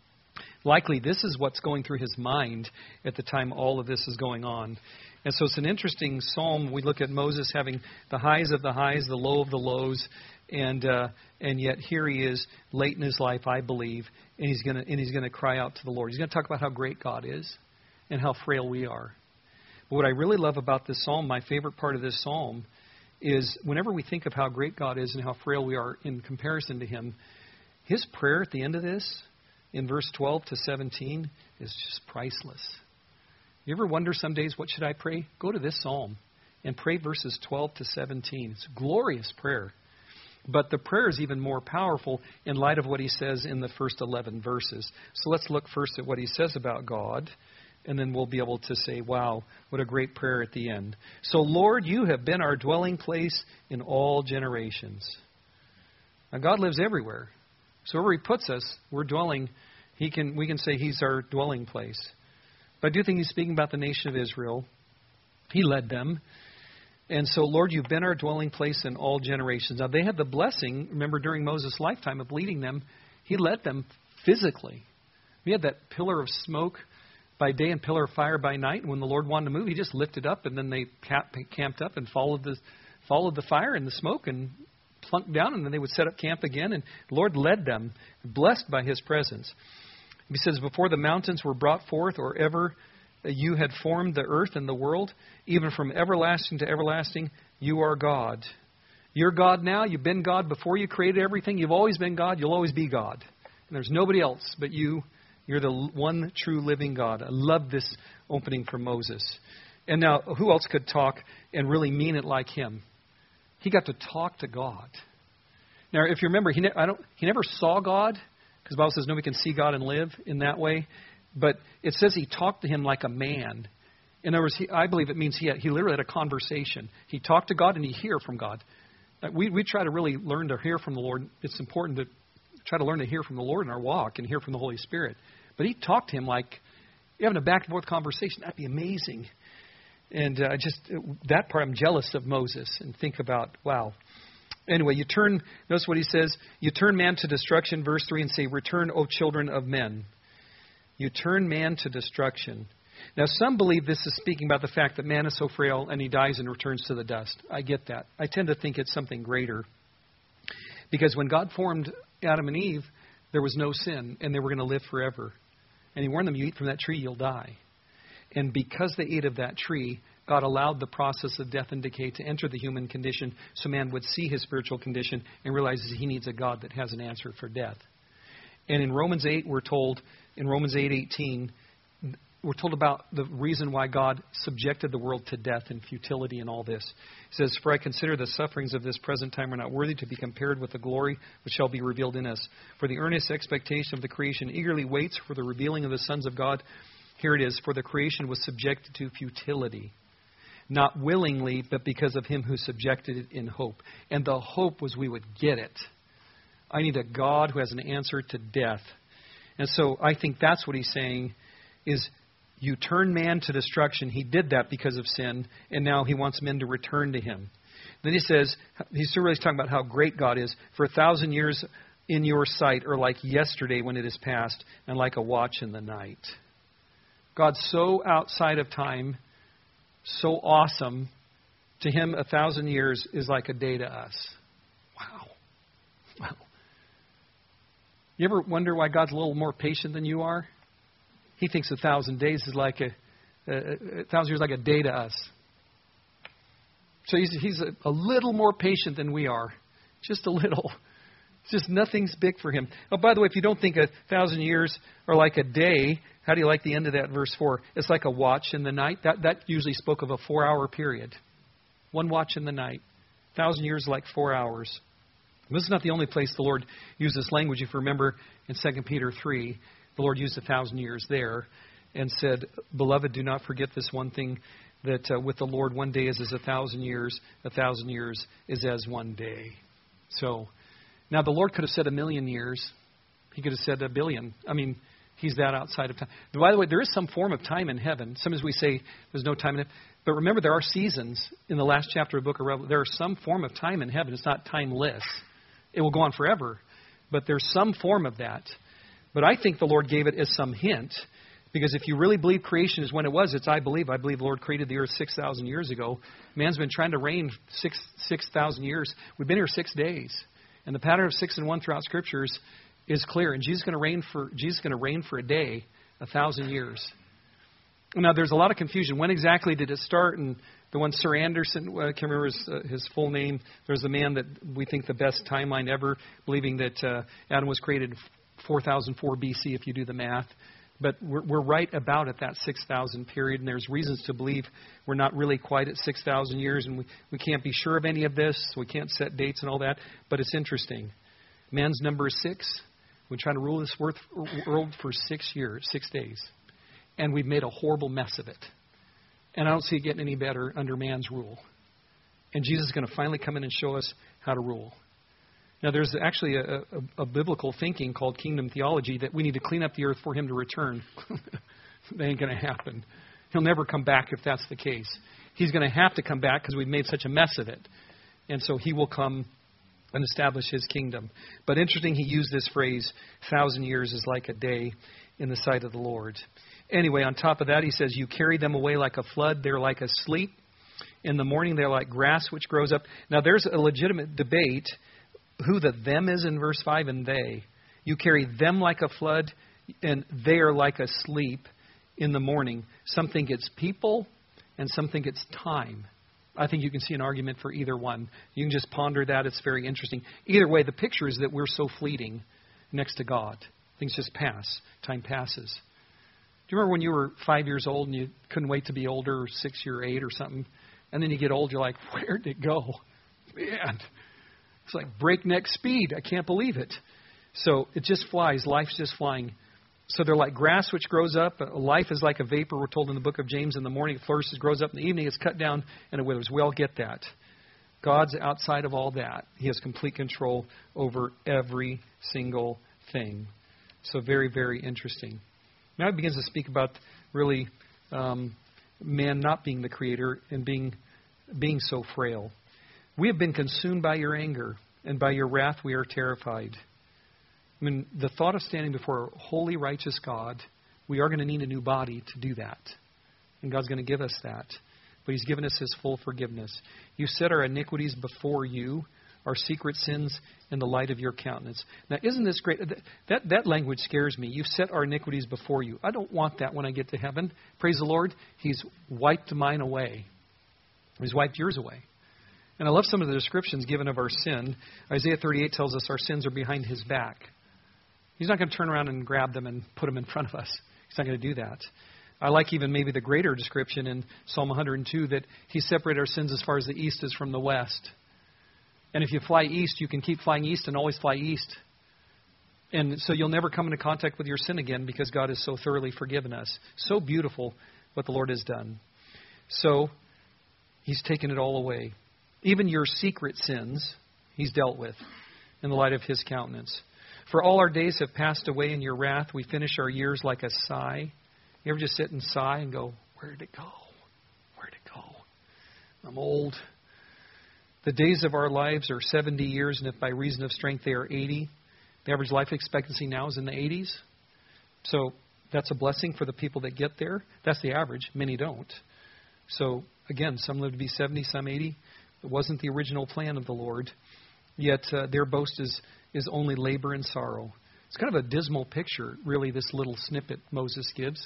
Likely, this is what's going through his mind at the time all of this is going on. And so it's an interesting psalm. We look at Moses having the highs of the highs, the low of the lows, and uh, and yet here he is late in his life, I believe, and he's going to and he's going to cry out to the Lord. He's going to talk about how great God is and how frail we are. But what I really love about this psalm, my favorite part of this psalm, is whenever we think of how great God is and how frail we are in comparison to Him, his prayer at the end of this, in verse twelve to seventeen, is just priceless. You ever wonder some days, what should I pray? Go to this psalm and pray verses twelve to seventeen. It's a glorious prayer. But the prayer is even more powerful in light of what he says in the first eleven verses. So let's look first at what he says about God, and then we'll be able to say, wow, what a great prayer at the end. So, Lord, you have been our dwelling place in all generations. Now, God lives everywhere. So wherever He puts us, we're dwelling. He can, we can say He's our dwelling place. But I do think He's speaking about the nation of Israel. He led them. And so, Lord, you've been our dwelling place in all generations. Now, they had the blessing, remember, during Moses' lifetime of leading them. He led them physically. He had that pillar of smoke by day and pillar of fire by night. And when the Lord wanted to move, He just lifted up, and then they camped up and followed the followed the fire and the smoke and plunked down, and then they would set up camp again. And the Lord led them, blessed by His presence. He says, before the mountains were brought forth, or ever you had formed the earth and the world, even from everlasting to everlasting, you are God. You're God now. You've been God before you created everything. You've always been God. You'll always be God. And there's nobody else but you. You're the one true living God. I love this opening from Moses. And now, who else could talk and really mean it like him? He got to talk to God. Now, if you remember, he, ne- I don't, he never saw God, because the Bible says nobody can see God and live in that way. But it says he talked to him like a man. In other words, he, I believe it means he, had, he literally had a conversation. He talked to God and he heard from God. We, we try to really learn to hear from the Lord. It's important to try to learn to hear from the Lord in our walk and hear from the Holy Spirit. But he talked to him like you're having a back and forth conversation. That'd be amazing. And uh, just that part, I'm jealous of Moses and think about, wow. Anyway, you turn, notice what he says, you turn man to destruction, verse three, and say, return, O children of men. You turn man to destruction. Now, some believe this is speaking about the fact that man is so frail and he dies and returns to the dust. I get that. I tend to think it's something greater. Because when God formed Adam and Eve, there was no sin and they were going to live forever. And he warned them, you eat from that tree, you'll die. And because they ate of that tree, God allowed the process of death and decay to enter the human condition so man would see his spiritual condition and realizes he needs a God that has an answer for death. And in Romans eight, we're told, in Romans eight eighteen, we're told about the reason why God subjected the world to death and futility and all this. It says, for I consider the sufferings of this present time are not worthy to be compared with the glory which shall be revealed in us. For the earnest expectation of the creation eagerly waits for the revealing of the sons of God. Here it is, for the creation was subjected to futility, not willingly, but because of him who subjected it in hope. And the hope was we would get it. I need a God who has an answer to death. And so I think that's what he's saying is, you turn man to destruction. He did that because of sin, and now he wants men to return to him. Then he says, he's really talking about how great God is. For a thousand years in your sight are like yesterday when it is past, and like a watch in the night. God's so outside of time, so awesome. To him, a thousand years is like a day to us. Wow. Wow. You ever wonder why God's a little more patient than you are? He thinks a thousand days is like a, a, a thousand years like a day to us. So he's, he's a, a little more patient than we are. Just a little. Just nothing's big for him. Oh, by the way, if you don't think a thousand years are like a day, how do you like the end of that verse four? It's like a watch in the night. That, that usually spoke of a four-hour period. One watch in the night. A thousand years like four hours. This is not the only place the Lord used this language. If you remember in Second Peter three, the Lord used a thousand years there and said, beloved, do not forget this one thing, that uh, with the Lord one day is as a thousand years, a thousand years is as one day. So, now the Lord could have said a million years. He could have said a billion. I mean, he's that outside of time. By the way, there is some form of time in heaven. Sometimes we say there's no time in heaven. But remember, there are seasons in the last chapter of the book of Revelation. There is some form of time in heaven. It's not timeless. It will go on forever. But there's some form of that. But I think the Lord gave it as some hint, because if you really believe creation is when it was, it's I believe. I believe the Lord created the earth six thousand years ago. Man's been trying to reign six six thousand years. We've been here six days, and the pattern of six and one throughout Scriptures is clear. And Jesus is going to reign for Jesus is going to reign for a day, a thousand years. Now, there's a lot of confusion. When exactly did it start? And the one Sir Anderson, I can't remember his, uh, his full name. There's the man that we think the best timeline ever, believing that uh, Adam was created four thousand four B C if you do the math. But we're, we're right about at that six thousand period, and there's reasons to believe we're not really quite at six thousand years, and we, we can't be sure of any of this, so we can't set dates and all that, but it's interesting. Man's number is six. We're trying to rule this world for six years, six days, and we've made a horrible mess of it. And I don't see it getting any better under man's rule. And Jesus is going to finally come in and show us how to rule. Now, there's actually a, a, a biblical thinking called kingdom theology that we need to clean up the earth for him to return. That ain't going to happen. He'll never come back if that's the case. He's going to have to come back because we've made such a mess of it. And so he will come and establish his kingdom. But interesting, he used this phrase, thousand years is like a day in the sight of the Lord. Anyway, on top of that, he says, you carry them away like a flood. They're like a sleep. In the morning, they're like grass which grows up. Now, there's a legitimate debate who the them is in verse five and they. You carry them like a flood, and they are like a sleep in the morning. Some think it's people, and some think it's time. I think you can see an argument for either one. You can just ponder that. It's very interesting. Either way, the picture is that we're so fleeting next to God. Things just pass. Time passes. Do you remember when you were five years old and you couldn't wait to be older, or six or eight or something? And then you get old, you're like, where did it go? Man, it's like breakneck speed. I can't believe it. So it just flies. Life's just flying. So they're like grass which grows up. Life is like a vapor, we're told in the book of James. In the morning it flourishes, grows up in the evening, it's cut down, and it withers. We all get that. God's outside of all that. He has complete control over every single thing. So very, very interesting. Now it begins to speak about really um, man not being the creator and being being so frail. We have been consumed by your anger, and by your wrath we are terrified. I mean, the thought of standing before a holy, righteous God, we are going to need a new body to do that. And God's going to give us that. But He's given us His full forgiveness. You set our iniquities before you, our secret sins in the light of your countenance. Now, isn't this great? That, that language scares me. You've set our iniquities before you. I don't want that when I get to heaven. Praise the Lord. He's wiped mine away. He's wiped yours away. And I love some of the descriptions given of our sin. Isaiah thirty-eight tells us our sins are behind His back. He's not going to turn around and grab them and put them in front of us. He's not going to do that. I like even maybe the greater description in Psalm one hundred two that He separated our sins as far as the east is from the west. And if you fly east, you can keep flying east and always fly east. And so you'll never come into contact with your sin again because God has so thoroughly forgiven us. So beautiful what the Lord has done. So He's taken it all away. Even your secret sins He's dealt with in the light of His countenance. For all our days have passed away in your wrath. We finish our years like a sigh. You ever just sit and sigh and go, where did it go? Where did it go? I'm old. The days of our lives are seventy years, and if by reason of strength they are eighty. The average life expectancy now is in the eighties. So that's a blessing for the people that get there. That's the average. Many don't. So again, some live to be seventy, some eighty. It wasn't the original plan of the Lord. Yet uh, their boast is, is only labor and sorrow. It's kind of a dismal picture, really, this little snippet Moses gives.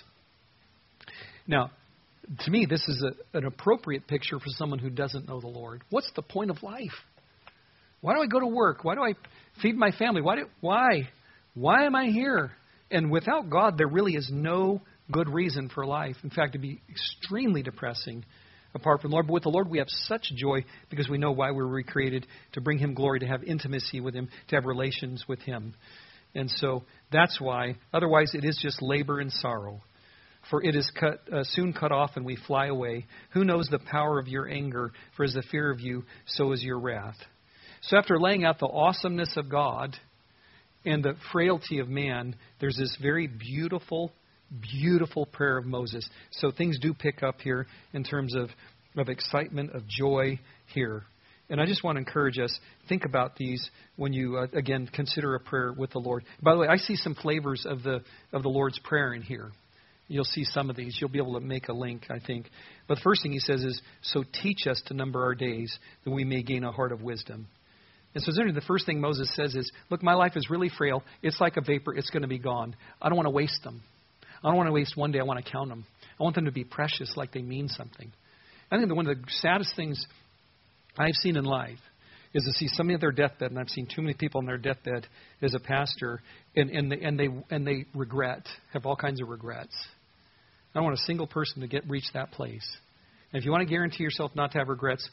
Now, to me, this is a, an appropriate picture for someone who doesn't know the Lord. What's the point of life? Why do I go to work? Why do I feed my family? Why? Do, why? Why am I here? And without God, there really is no good reason for life. In fact, it'd be extremely depressing apart from the Lord. But with the Lord, we have such joy because we know why we were recreated, to bring Him glory, to have intimacy with Him, to have relations with Him. And so that's why. Otherwise, it is just labor and sorrow. For it is cut, uh, soon cut off and we fly away. Who knows the power of your anger? For as the fear of you, so is your wrath. So after laying out the awesomeness of God and the frailty of man, there's this very beautiful, beautiful prayer of Moses. So things do pick up here in terms of, of excitement, of joy here. And I just want to encourage us, think about these when you, uh, again, consider a prayer with the Lord. By the way, I see some flavors of the of the Lord's Prayer in here. You'll see some of these. You'll be able to make a link, I think. But the first thing he says is, so teach us to number our days that we may gain a heart of wisdom. And so the first thing Moses says is, look, my life is really frail. It's like a vapor. It's going to be gone. I don't want to waste them. I don't want to waste one day. I want to count them. I want them to be precious, like they mean something. I think that one of the saddest things I've seen in life is to see somebody at their deathbed, and I've seen too many people on their deathbed as a pastor, and, and, they, and, they, and they regret, have all kinds of regrets. I don't want a single person to get reach that place. And if you want to guarantee yourself not to have regrets,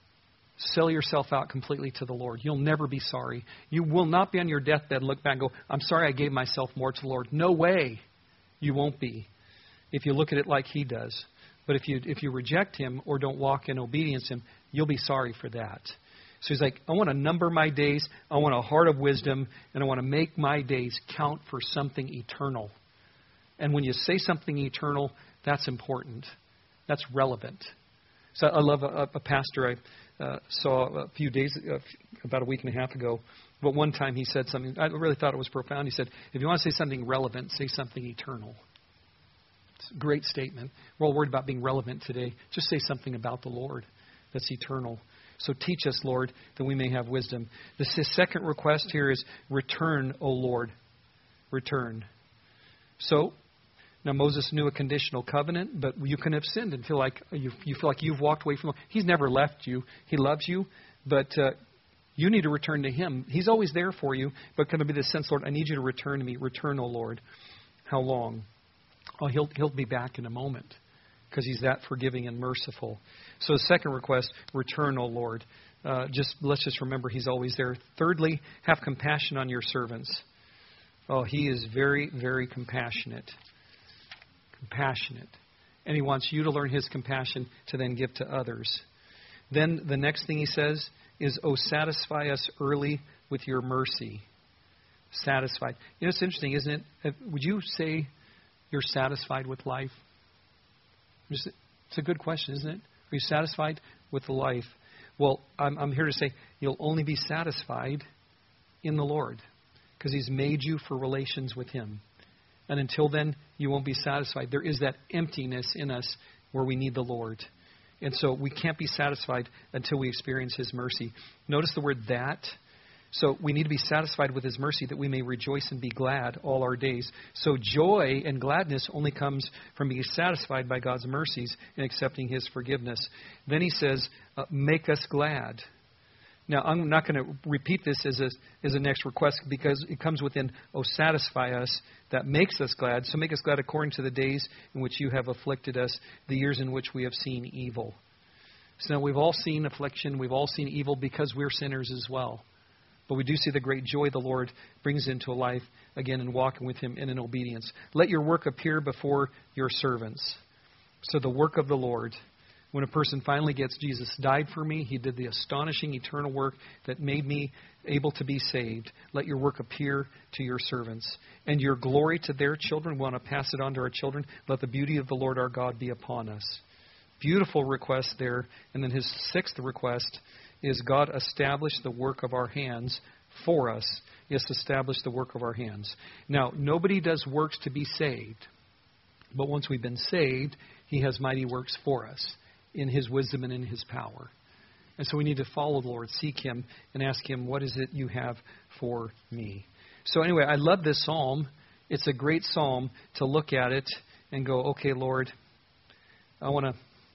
sell yourself out completely to the Lord. You'll never be sorry. You will not be on your deathbed and look back and go, I'm sorry I gave myself more to the Lord. No way you won't be if you look at it like He does. But if you if you reject Him or don't walk in obedience to Him, you'll be sorry for that. So He's like, I want to number my days. I want a heart of wisdom, and I want to make my days count for something eternal. And when you say something eternal, that's important. That's relevant. So I love a, a pastor I uh, saw a few days, uh, about a week and a half ago. But one time he said something, I really thought it was profound. He said, if you want to say something relevant, say something eternal. It's a great statement. We're all worried about being relevant today. Just say something about the Lord that's eternal. So teach us, Lord, that we may have wisdom. The second request here is, return, O Lord. Return. So Now, Moses knew a conditional covenant, but you can have sinned and feel like you, you feel like you've walked away from him. He's never left you. He loves you, but uh, you need to return to him. He's always there for you, but can there be this sense, Lord, I need you to return to me. Return, O Lord. How long? Oh, he'll he'll be back in a moment because he's that forgiving and merciful. So the second request, return, O Lord. Uh, just let's just remember he's always there. Thirdly, have compassion on your servants. Oh, he is very, very compassionate. Compassionate. And he wants you to learn his compassion to then give to others. Then the next thing he says is, oh, satisfy us early with your mercy. Satisfied. You know, it's interesting, isn't it? Would you say you're satisfied with life? It's a good question, isn't it? Are you satisfied with the life? Well, I'm, I'm here to say you'll only be satisfied in the Lord because he's made you for relations with him. And until then, you won't be satisfied. There is that emptiness in us where we need the Lord. And so we can't be satisfied until we experience his mercy. Notice the word that. So we need to be satisfied with his mercy that we may rejoice and be glad all our days. So joy and gladness only comes from being satisfied by God's mercies and accepting his forgiveness. Then he says, uh, make us glad. Now, I'm not going to repeat this as a, as a next request because it comes within, oh, satisfy us, that makes us glad. So make us glad according to the days in which you have afflicted us, the years in which we have seen evil. So now we've all seen affliction, we've all seen evil because we're sinners as well. But we do see the great joy the Lord brings into a life, again, in walking with him and in obedience. Let your work appear before your servants. So the work of the Lord. When a person finally gets Jesus died for me, he did the astonishing eternal work that made me able to be saved. Let your work appear to your servants. And your glory to their children. We want to pass it on to our children. Let the beauty of the Lord our God be upon us. Beautiful request there. And then his sixth request is God establish the work of our hands for us. Yes, establish the work of our hands. Now, nobody does works to be saved. But once we've been saved, he has mighty works for us in his wisdom and in his power. And so we need to follow the Lord, seek him, and ask him, what is it you have for me? So anyway, I love this psalm. It's a great psalm to look at it and go, okay, Lord, I want to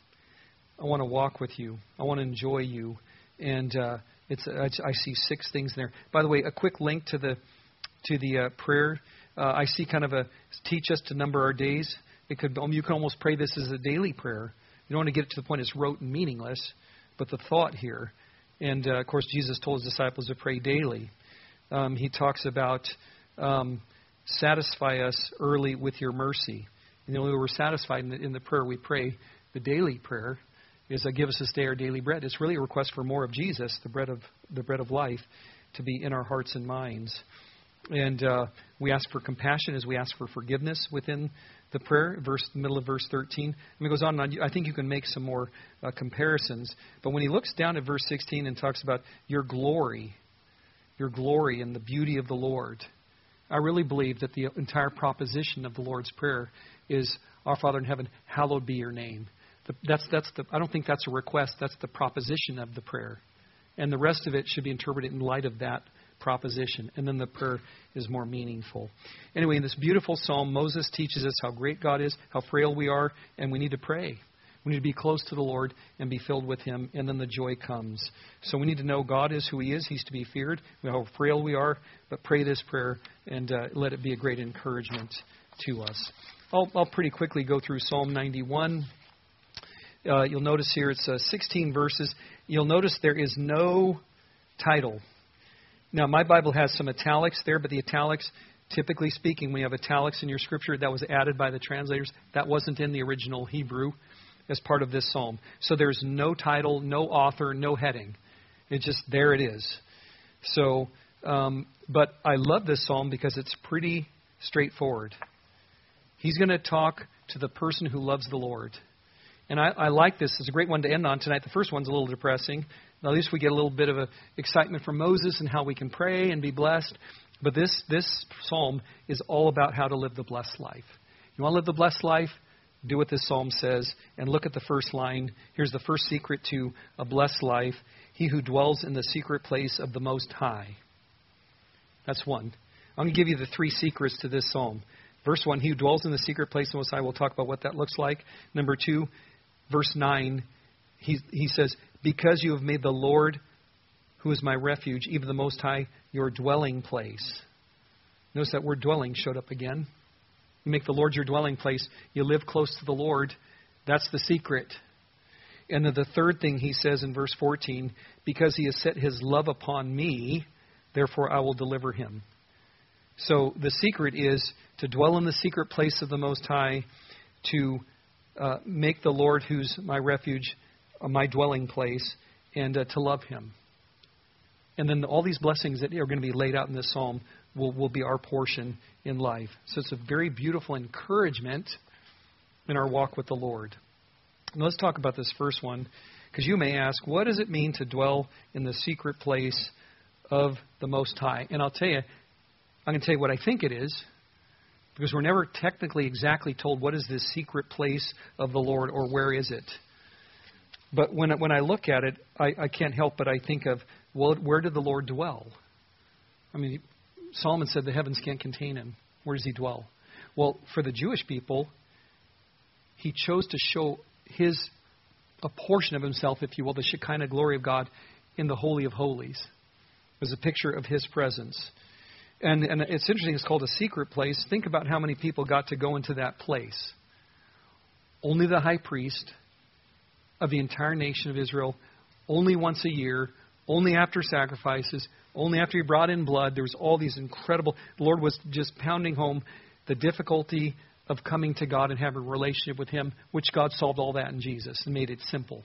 I want to walk with you. I want to enjoy you. And uh, it's I, I see six things there. By the way, a quick link to the to the uh, prayer. Uh, I see kind of a teach us to number our days. It could you can almost pray this as a daily prayer. You don't want to get it to the point it's rote and meaningless, but the thought here. And, uh, of course, Jesus told his disciples to pray daily. Um, he talks about um, satisfy us early with your mercy. And the only way we're satisfied in the, in the prayer we pray, the daily prayer, is uh, give us this day our daily bread. It's really a request for more of Jesus, the bread of the bread of life, to be in our hearts and minds. And uh, we ask for compassion as we ask for forgiveness within the prayer, verse middle of verse thirteen. I mean, it goes on and on. I think you can make some more uh, comparisons. But when he looks down at verse sixteen and talks about your glory, your glory and the beauty of the Lord, I really believe that the entire proposition of the Lord's Prayer is, Our Father in heaven, hallowed be your name. The, that's that's the. I don't think that's a request. That's the proposition of the prayer. And the rest of it should be interpreted in light of that proposition, and then the prayer is more meaningful. Anyway, in this beautiful psalm, Moses teaches us how great God is, how frail we are, and we need to pray. We need to be close to the Lord and be filled with him, and then the joy comes. So we need to know God is who he is. He's to be feared. We know how frail we are, but pray this prayer and uh, let it be a great encouragement to us. I'll, I'll pretty quickly go through Psalm ninety-one. Uh, you'll notice here it's uh, sixteen verses. You'll notice there is no title. Now, my Bible has some italics there, but the italics, typically speaking, when you have italics in your scripture, that was added by the translators. That wasn't in the original Hebrew as part of this psalm. So there's no title, no author, no heading. It's just, there it is. So, um, but I love this psalm because it's pretty straightforward. He's going to talk to the person who loves the Lord. And I, I like this. It's a great one to end on tonight. The first one's a little depressing. At least we get a little bit of a excitement from Moses and how we can pray and be blessed. But this this psalm is all about how to live the blessed life. You want to live the blessed life? Do what this psalm says. And look at the first line. Here's the first secret to a blessed life. He who dwells in the secret place of the Most High. That's one. I'm going to give you the three secrets to this psalm. Verse one, he who dwells in the secret place of the Most High, we'll talk about what that looks like. Number two, verse nine, he, he says, because you have made the Lord, who is my refuge, even the Most High, your dwelling place. Notice that word dwelling showed up again. You make the Lord your dwelling place. You live close to the Lord. That's the secret. And then the third thing he says in verse fourteen, because he has set his love upon me, therefore I will deliver him. So the secret is to dwell in the secret place of the Most High, to uh, make the Lord, who's my refuge, uh, my dwelling place, and uh, to love him. And then all these blessings that are going to be laid out in this psalm will, will be our portion in life. So it's a very beautiful encouragement in our walk with the Lord. Now let's talk about this first one, because you may ask, what does it mean to dwell in the secret place of the Most High? And I'll tell you, I'm going to tell you what I think it is, because we're never technically exactly told what is this secret place of the Lord or where is it. But when, when I look at it, I, I can't help but I think of, well, where did the Lord dwell? I mean, Solomon said the heavens can't contain him. Where does he dwell? Well, for the Jewish people, he chose to show his a portion of himself, if you will, the Shekinah glory of God in the Holy of Holies. It was a picture of his presence. And, and it's interesting, it's called a secret place. Think about how many people got to go into that place. Only the high priest of the entire nation of Israel, only once a year, only after sacrifices, only after he brought in blood. There was all these incredible... The Lord was just pounding home the difficulty of coming to God and having a relationship with him, which God solved all that in Jesus and made it simple.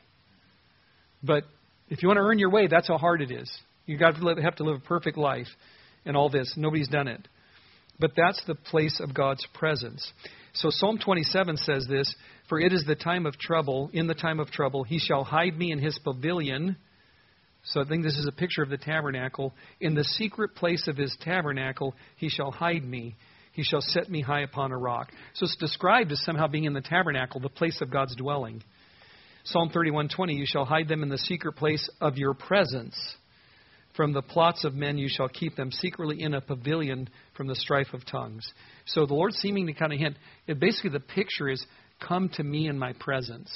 But if you want to earn your way, that's how hard it is. You've got to live, have to live a perfect life and all this. Nobody's done it. But that's the place of God's presence. So Psalm twenty-seven says this, for it is the time of trouble, in the time of trouble, he shall hide me in his pavilion. So I think this is a picture of the tabernacle. In the secret place of his tabernacle, he shall hide me. He shall set me high upon a rock. So it's described as somehow being in the tabernacle, the place of God's dwelling. Psalm thirty-one twenty, you shall hide them in the secret place of your presence. From the plots of men you shall keep them secretly in a pavilion from the strife of tongues. So the Lord's seeming to kind of hint, it basically the picture is, come to me in my presence.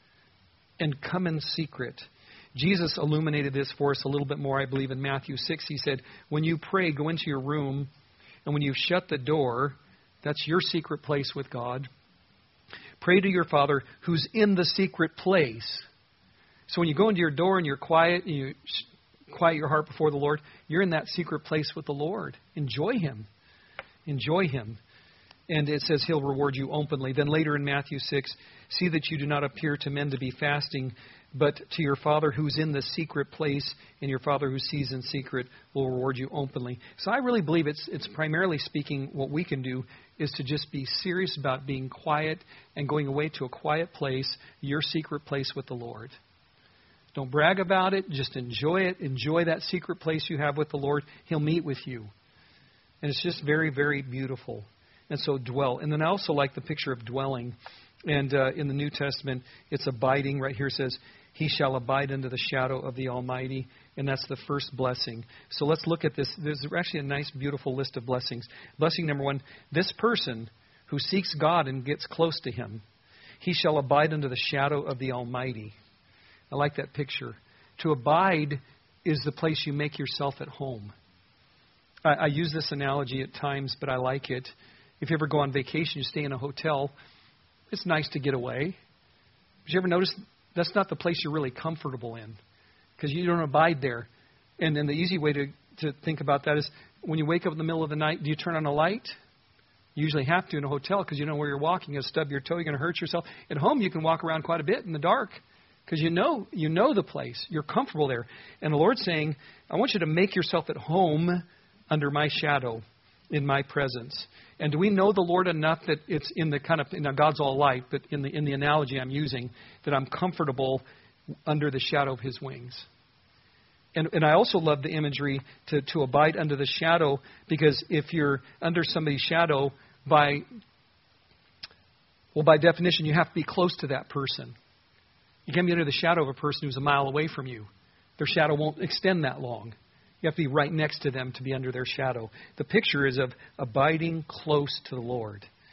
And come in secret. Jesus illuminated this for us a little bit more, I believe, in Matthew six. He said, when you pray, go into your room, and when you shut the door, that's your secret place with God. Pray to your Father who's in the secret place. So when you go into your door and you're quiet, and you quiet your heart before the Lord, you're in that secret place with the Lord. Enjoy him. Enjoy him. And it says he'll reward you openly. Then later in Matthew six, see that you do not appear to men to be fasting, but to your Father who's in the secret place, and your Father who sees in secret will reward you openly. So I really believe it's it's primarily speaking, what we can do is to just be serious about being quiet and going away to a quiet place, your secret place with the Lord. Don't brag about it. Just enjoy it. Enjoy that secret place you have with the Lord. He'll meet with you. And it's just very, very beautiful. And so dwell. And then I also like the picture of dwelling. And uh, in the New Testament, it's abiding. Right here it says, he shall abide under the shadow of the Almighty. And that's the first blessing. So let's look at this. There's actually a nice, beautiful list of blessings. Blessing number one, this person who seeks God and gets close to him, he shall abide under the shadow of the Almighty. I like that picture. To abide is the place you make yourself at home. I, I use this analogy at times, but I like it. If you ever go on vacation, you stay in a hotel, it's nice to get away. But you ever notice that's not the place you're really comfortable in, because you don't abide there. And then the easy way to, to think about that is when you wake up in the middle of the night, do you turn on a light? You usually have to in a hotel because you know where you're walking. You'll stub your toe, you're going to hurt yourself. At home, you can walk around quite a bit in the dark. Because you know you know the place. You're comfortable there. And the Lord's saying, I want you to make yourself at home under my shadow, in my presence. And do we know the Lord enough that it's in the kind of, now God's all light, but in the in the analogy I'm using, that I'm comfortable under the shadow of his wings. And, and I also love the imagery to, to abide under the shadow, because if you're under somebody's shadow, by, well, by definition, you have to be close to that person. You can't be under the shadow of a person who's a mile away from you. Their shadow won't extend that long. You have to be right next to them to be under their shadow. The picture is of abiding close to the Lord.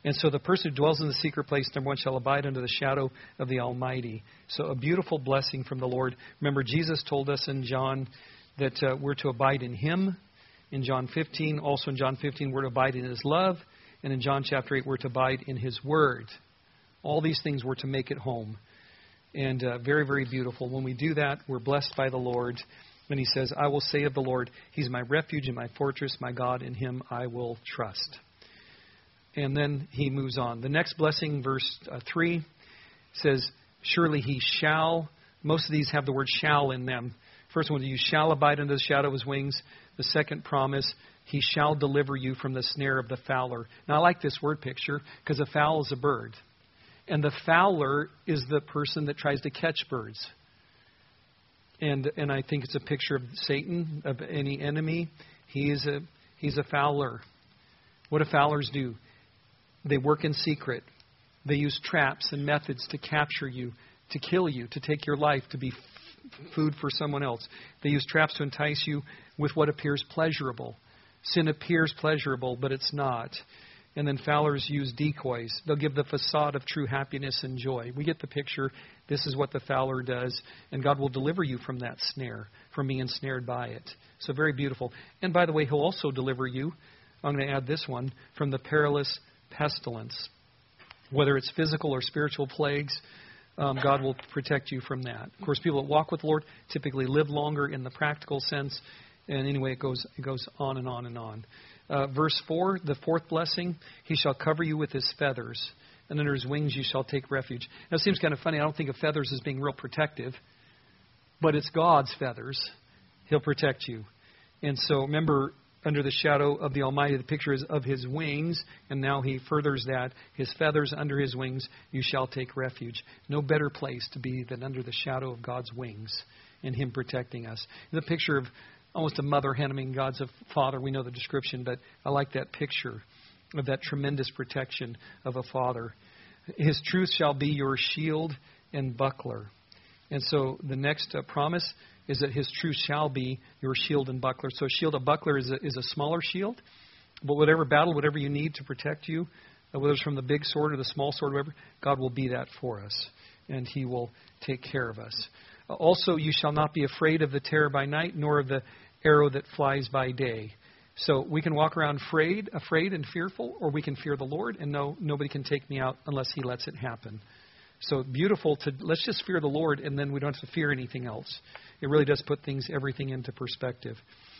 And so the person who dwells in the secret place, number one, shall abide under the shadow of the Almighty. So a beautiful blessing from the Lord. Remember, Jesus told us in John that uh, we're to abide in Him. In John fifteen, also in John fifteen, we're to abide in His love. And in John chapter eight, we're to abide in His Word. All these things were to make it home. And uh, very, very beautiful. When we do that, we're blessed by the Lord. And He says, I will say of the Lord, He's my refuge and my fortress, my God, in Him I will trust. And then He moves on. The next blessing, verse uh, three, says, surely He shall. Most of these have the word shall in them. First one, you shall abide under the shadow of His wings. The second promise, He shall deliver you from the snare of the fowler. Now, I like this word picture because a fowl is a bird. And the fowler is the person that tries to catch birds. And and I think it's a picture of Satan, of any enemy. He is a he's a fowler. What do fowlers do? They work in secret. They use traps and methods to capture you, to kill you, to take your life, to be f- food for someone else. They use traps to entice you with what appears pleasurable. Sin appears pleasurable, but it's not. And then fowlers use decoys. They'll give the facade of true happiness and joy. We get the picture. This is what the fowler does. And God will deliver you from that snare, from being ensnared by it. So very beautiful. And by the way, He'll also deliver you, I'm going to add this one, from the perilous pestilence. Whether it's physical or spiritual plagues, um, God will protect you from that. Of course, people that walk with the Lord typically live longer in the practical sense. And anyway, it goes, it goes on and on and on. Uh, verse four, the fourth blessing, He shall cover you with His feathers, and under His wings you shall take refuge. Now, it seems kind of funny. I don't think of feathers as being real protective, but it's God's feathers. He'll protect you. And so, remember, under the shadow of the Almighty, the picture is of His wings, and now He furthers that. His feathers under His wings, you shall take refuge. No better place to be than under the shadow of God's wings and Him protecting us. The picture of almost a mother hen. God's a father. We know the description, but I like that picture of that tremendous protection of a father. His truth shall be your shield and buckler. And so the next uh, promise is that His truth shall be your shield and buckler. So a shield, a buckler is a, is a smaller shield. But whatever battle, whatever you need to protect you, uh, whether it's from the big sword or the small sword, whatever, God will be that for us. And He will take care of us. Uh, also, you shall not be afraid of the terror by night, nor of the arrow that flies by day. So we can walk around afraid, afraid and fearful, or we can fear the Lord and know nobody can take me out unless He lets it happen. So beautiful to, let's just fear the Lord and then we don't have to fear anything else. It really does put things, everything into perspective.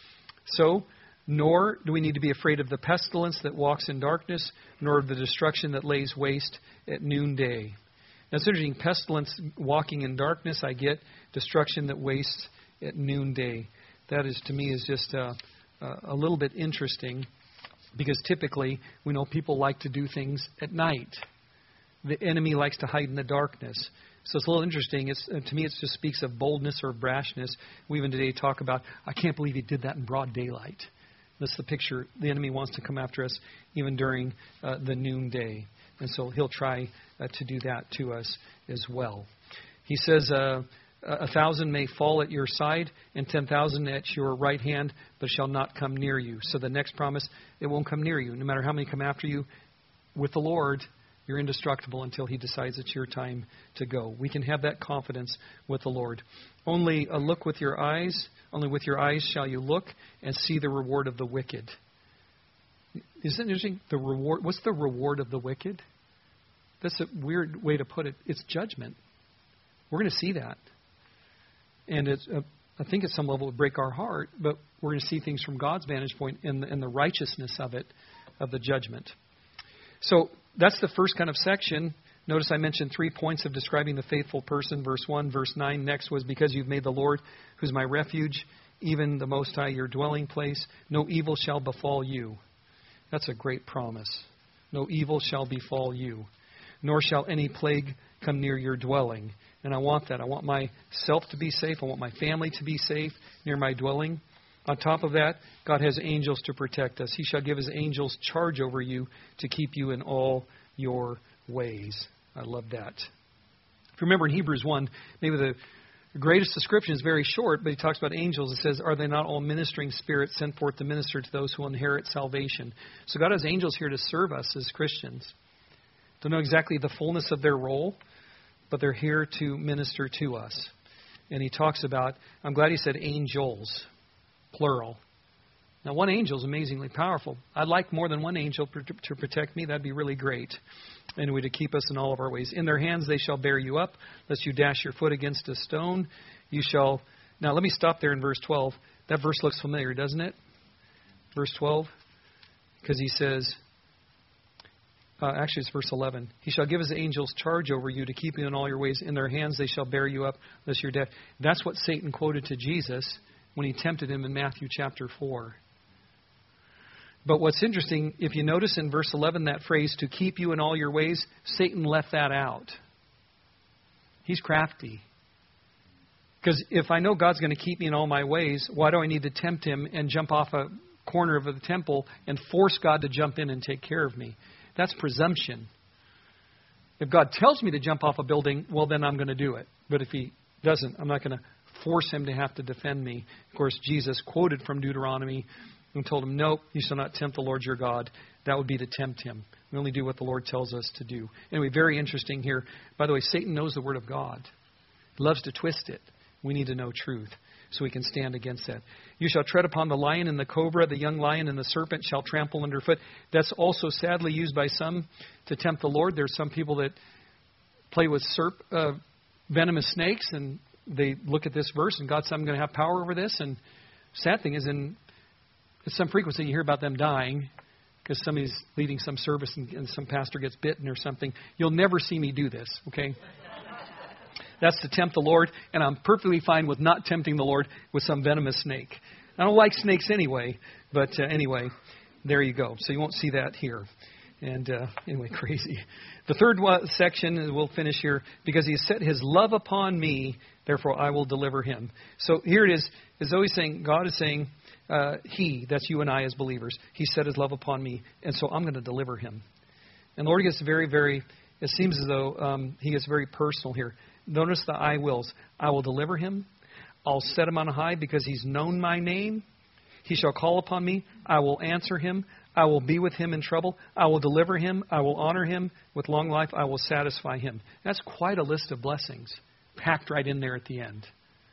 So, nor do we need to be afraid of the pestilence that walks in darkness, nor of the destruction that lays waste at noonday. Now it's interesting, pestilence walking in darkness, I get. Destruction that wastes at noonday. That is, to me, is just uh, uh, a little bit interesting because typically we know people like to do things at night. The enemy likes to hide in the darkness. So it's a little interesting. It's, uh, to me, it just speaks of boldness or brashness. We even today talk about, I can't believe he did that in broad daylight. That's the picture. The enemy wants to come after us even during uh, the noonday. And so he'll try uh, to do that to us as well. He says, uh, a thousand may fall at your side and ten thousand at your right hand, but shall not come near you. So the next promise, it won't come near you. No matter how many come after you, with the Lord, you're indestructible until He decides it's your time to go. We can have that confidence with the Lord. Only a look with your eyes, only with your eyes shall you look and see the reward of the wicked. Isn't it interesting? The reward. What's the reward of the wicked? That's a weird way to put it. It's judgment. We're going to see that. And it's, uh, I think at some level it would break our heart, but we're going to see things from God's vantage point in the, in the righteousness of it, of the judgment. So that's the first kind of section. Notice I mentioned three points of describing the faithful person. Verse one, verse nine. Next was, because you've made the Lord, who's my refuge, even the Most High, your dwelling place, no evil shall befall you. That's a great promise. No evil shall befall you, nor shall any plague come near your dwelling. And I want that. I want myself to be safe. I want my family to be safe near my dwelling. On top of that, God has angels to protect us. He shall give His angels charge over you to keep you in all your ways. I love that. If you remember in Hebrews one, maybe the greatest description is very short, but he talks about angels. It says, are they not all ministering spirits sent forth to minister to those who will inherit salvation? So God has angels here to serve us as Christians. Don't know exactly the fullness of their role, but they're here to minister to us. And he talks about, I'm glad he said angels, plural. Now, one angel is amazingly powerful. I'd like more than one angel to protect me. That'd be really great. Anyway, to keep us in all of our ways. In their hands they shall bear you up, lest you dash your foot against a stone. You shall... Now, let me stop there in verse twelve. That verse looks familiar, doesn't it? Verse twelve. Because he says... Uh, actually, it's verse eleven. He shall give his angels charge over you to keep you in all your ways. In their hands they shall bear you up, lest you're dead. That's what Satan quoted to Jesus when he tempted him in Matthew chapter four. But what's interesting, if you notice in verse eleven, that phrase, to keep you in all your ways, Satan left that out. He's crafty. Because if I know God's going to keep me in all my ways, why do I need to tempt him and jump off a corner of the temple and force God to jump in and take care of me? That's presumption. If God tells me to jump off a building, well, then I'm going to do it. But if he doesn't, I'm not going to force him to have to defend me. Of course, Jesus quoted from Deuteronomy and told him, no, you shall not tempt the Lord your God. That would be to tempt him. We only do what the Lord tells us to do. Anyway, very interesting here. By the way, Satan knows the Word of God. He loves to twist it. We need to know truth so we can stand against that. You shall tread upon the lion and the cobra, the young lion and the serpent shall trample underfoot. That's also sadly used by some to tempt the Lord. There's some people that play with serp, uh, venomous snakes, and they look at this verse and God said, I'm going to have power over this. And sad thing is, in at some frequency you hear about them dying because somebody's leading some service and, and some pastor gets bitten or something. You'll never see me do this, okay? That's to tempt the Lord, and I'm perfectly fine with not tempting the Lord with some venomous snake. I don't like snakes anyway, but uh, anyway, there you go. So you won't see that here. And uh, anyway, crazy. The third one, section, and we'll finish here, because he has set his love upon me, therefore I will deliver him. So here it is. As always saying, God is saying, uh, he, that's you and I as believers, he set his love upon me, and so I'm going to deliver him. And the Lord gets very, very, it seems as though um, he gets very personal here. Notice the I wills. I will deliver him. I'll set him on high because he's known my name. He shall call upon me. I will answer him. I will be with him in trouble. I will deliver him. I will honor him. With long life, I will satisfy him. That's quite a list of blessings packed right in there at the end.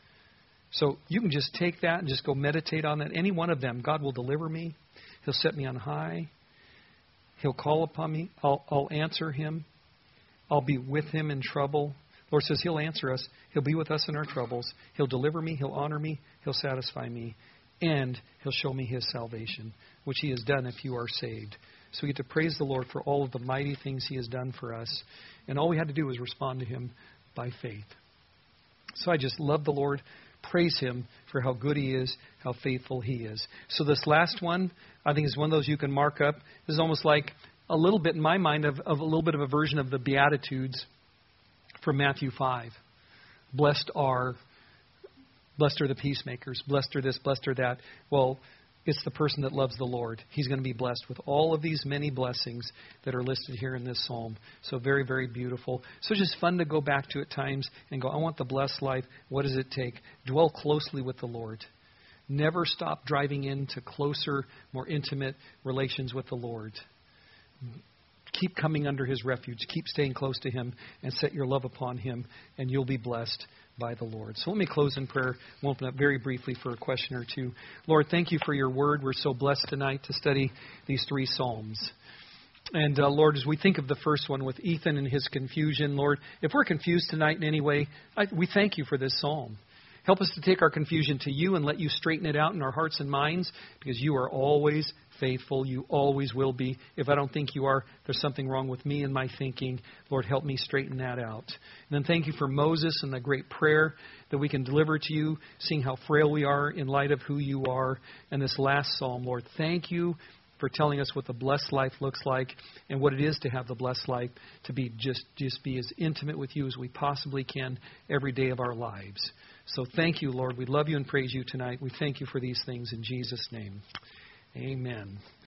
So you can just take that and just go meditate on that. Any one of them, God will deliver me. He'll set me on high. He'll call upon me. I'll, I'll answer him. I'll be with him in trouble. The Lord says he'll answer us. He'll be with us in our troubles. He'll deliver me. He'll honor me. He'll satisfy me. And he'll show me his salvation, which he has done if you are saved. So we get to praise the Lord for all of the mighty things he has done for us. And all we had to do was respond to him by faith. So I just love the Lord. Praise him for how good he is, how faithful he is. So this last one, I think, is one of those you can mark up. This is almost like a little bit, in my mind, of, of a little bit of a version of the Beatitudes from Matthew five. Blessed are, blessed are the peacemakers, blessed are this, blessed are that. Well, it's the person that loves the Lord. He's going to be blessed with all of these many blessings that are listed here in this psalm. So very, very beautiful. So just fun to go back to at times and go, I want the blessed life. What does it take? Dwell closely with the Lord. Never stop driving into closer, more intimate relations with the Lord. Keep coming under his refuge. Keep staying close to him and set your love upon him, and you'll be blessed by the Lord. So let me close in prayer. We'll open up very briefly for a question or two. Lord, thank you for your word. We're so blessed tonight to study these three psalms. And uh, Lord, as we think of the first one with Ethan and his confusion, Lord, if we're confused tonight in any way, I, we thank you for this psalm. Help us to take our confusion to you and let you straighten it out in our hearts and minds, because you are always faithful. You always will be. If I don't think you are, there's something wrong with me and my thinking. Lord, help me straighten that out. And then thank you for Moses and the great prayer that we can deliver to you, seeing how frail we are in light of who you are. And this last psalm, Lord, thank you for telling us what the blessed life looks like and what it is to have the blessed life, to be just, just be as intimate with you as we possibly can every day of our lives. So thank you, Lord. We love you and praise you tonight. We thank you for these things in Jesus' name. Amen.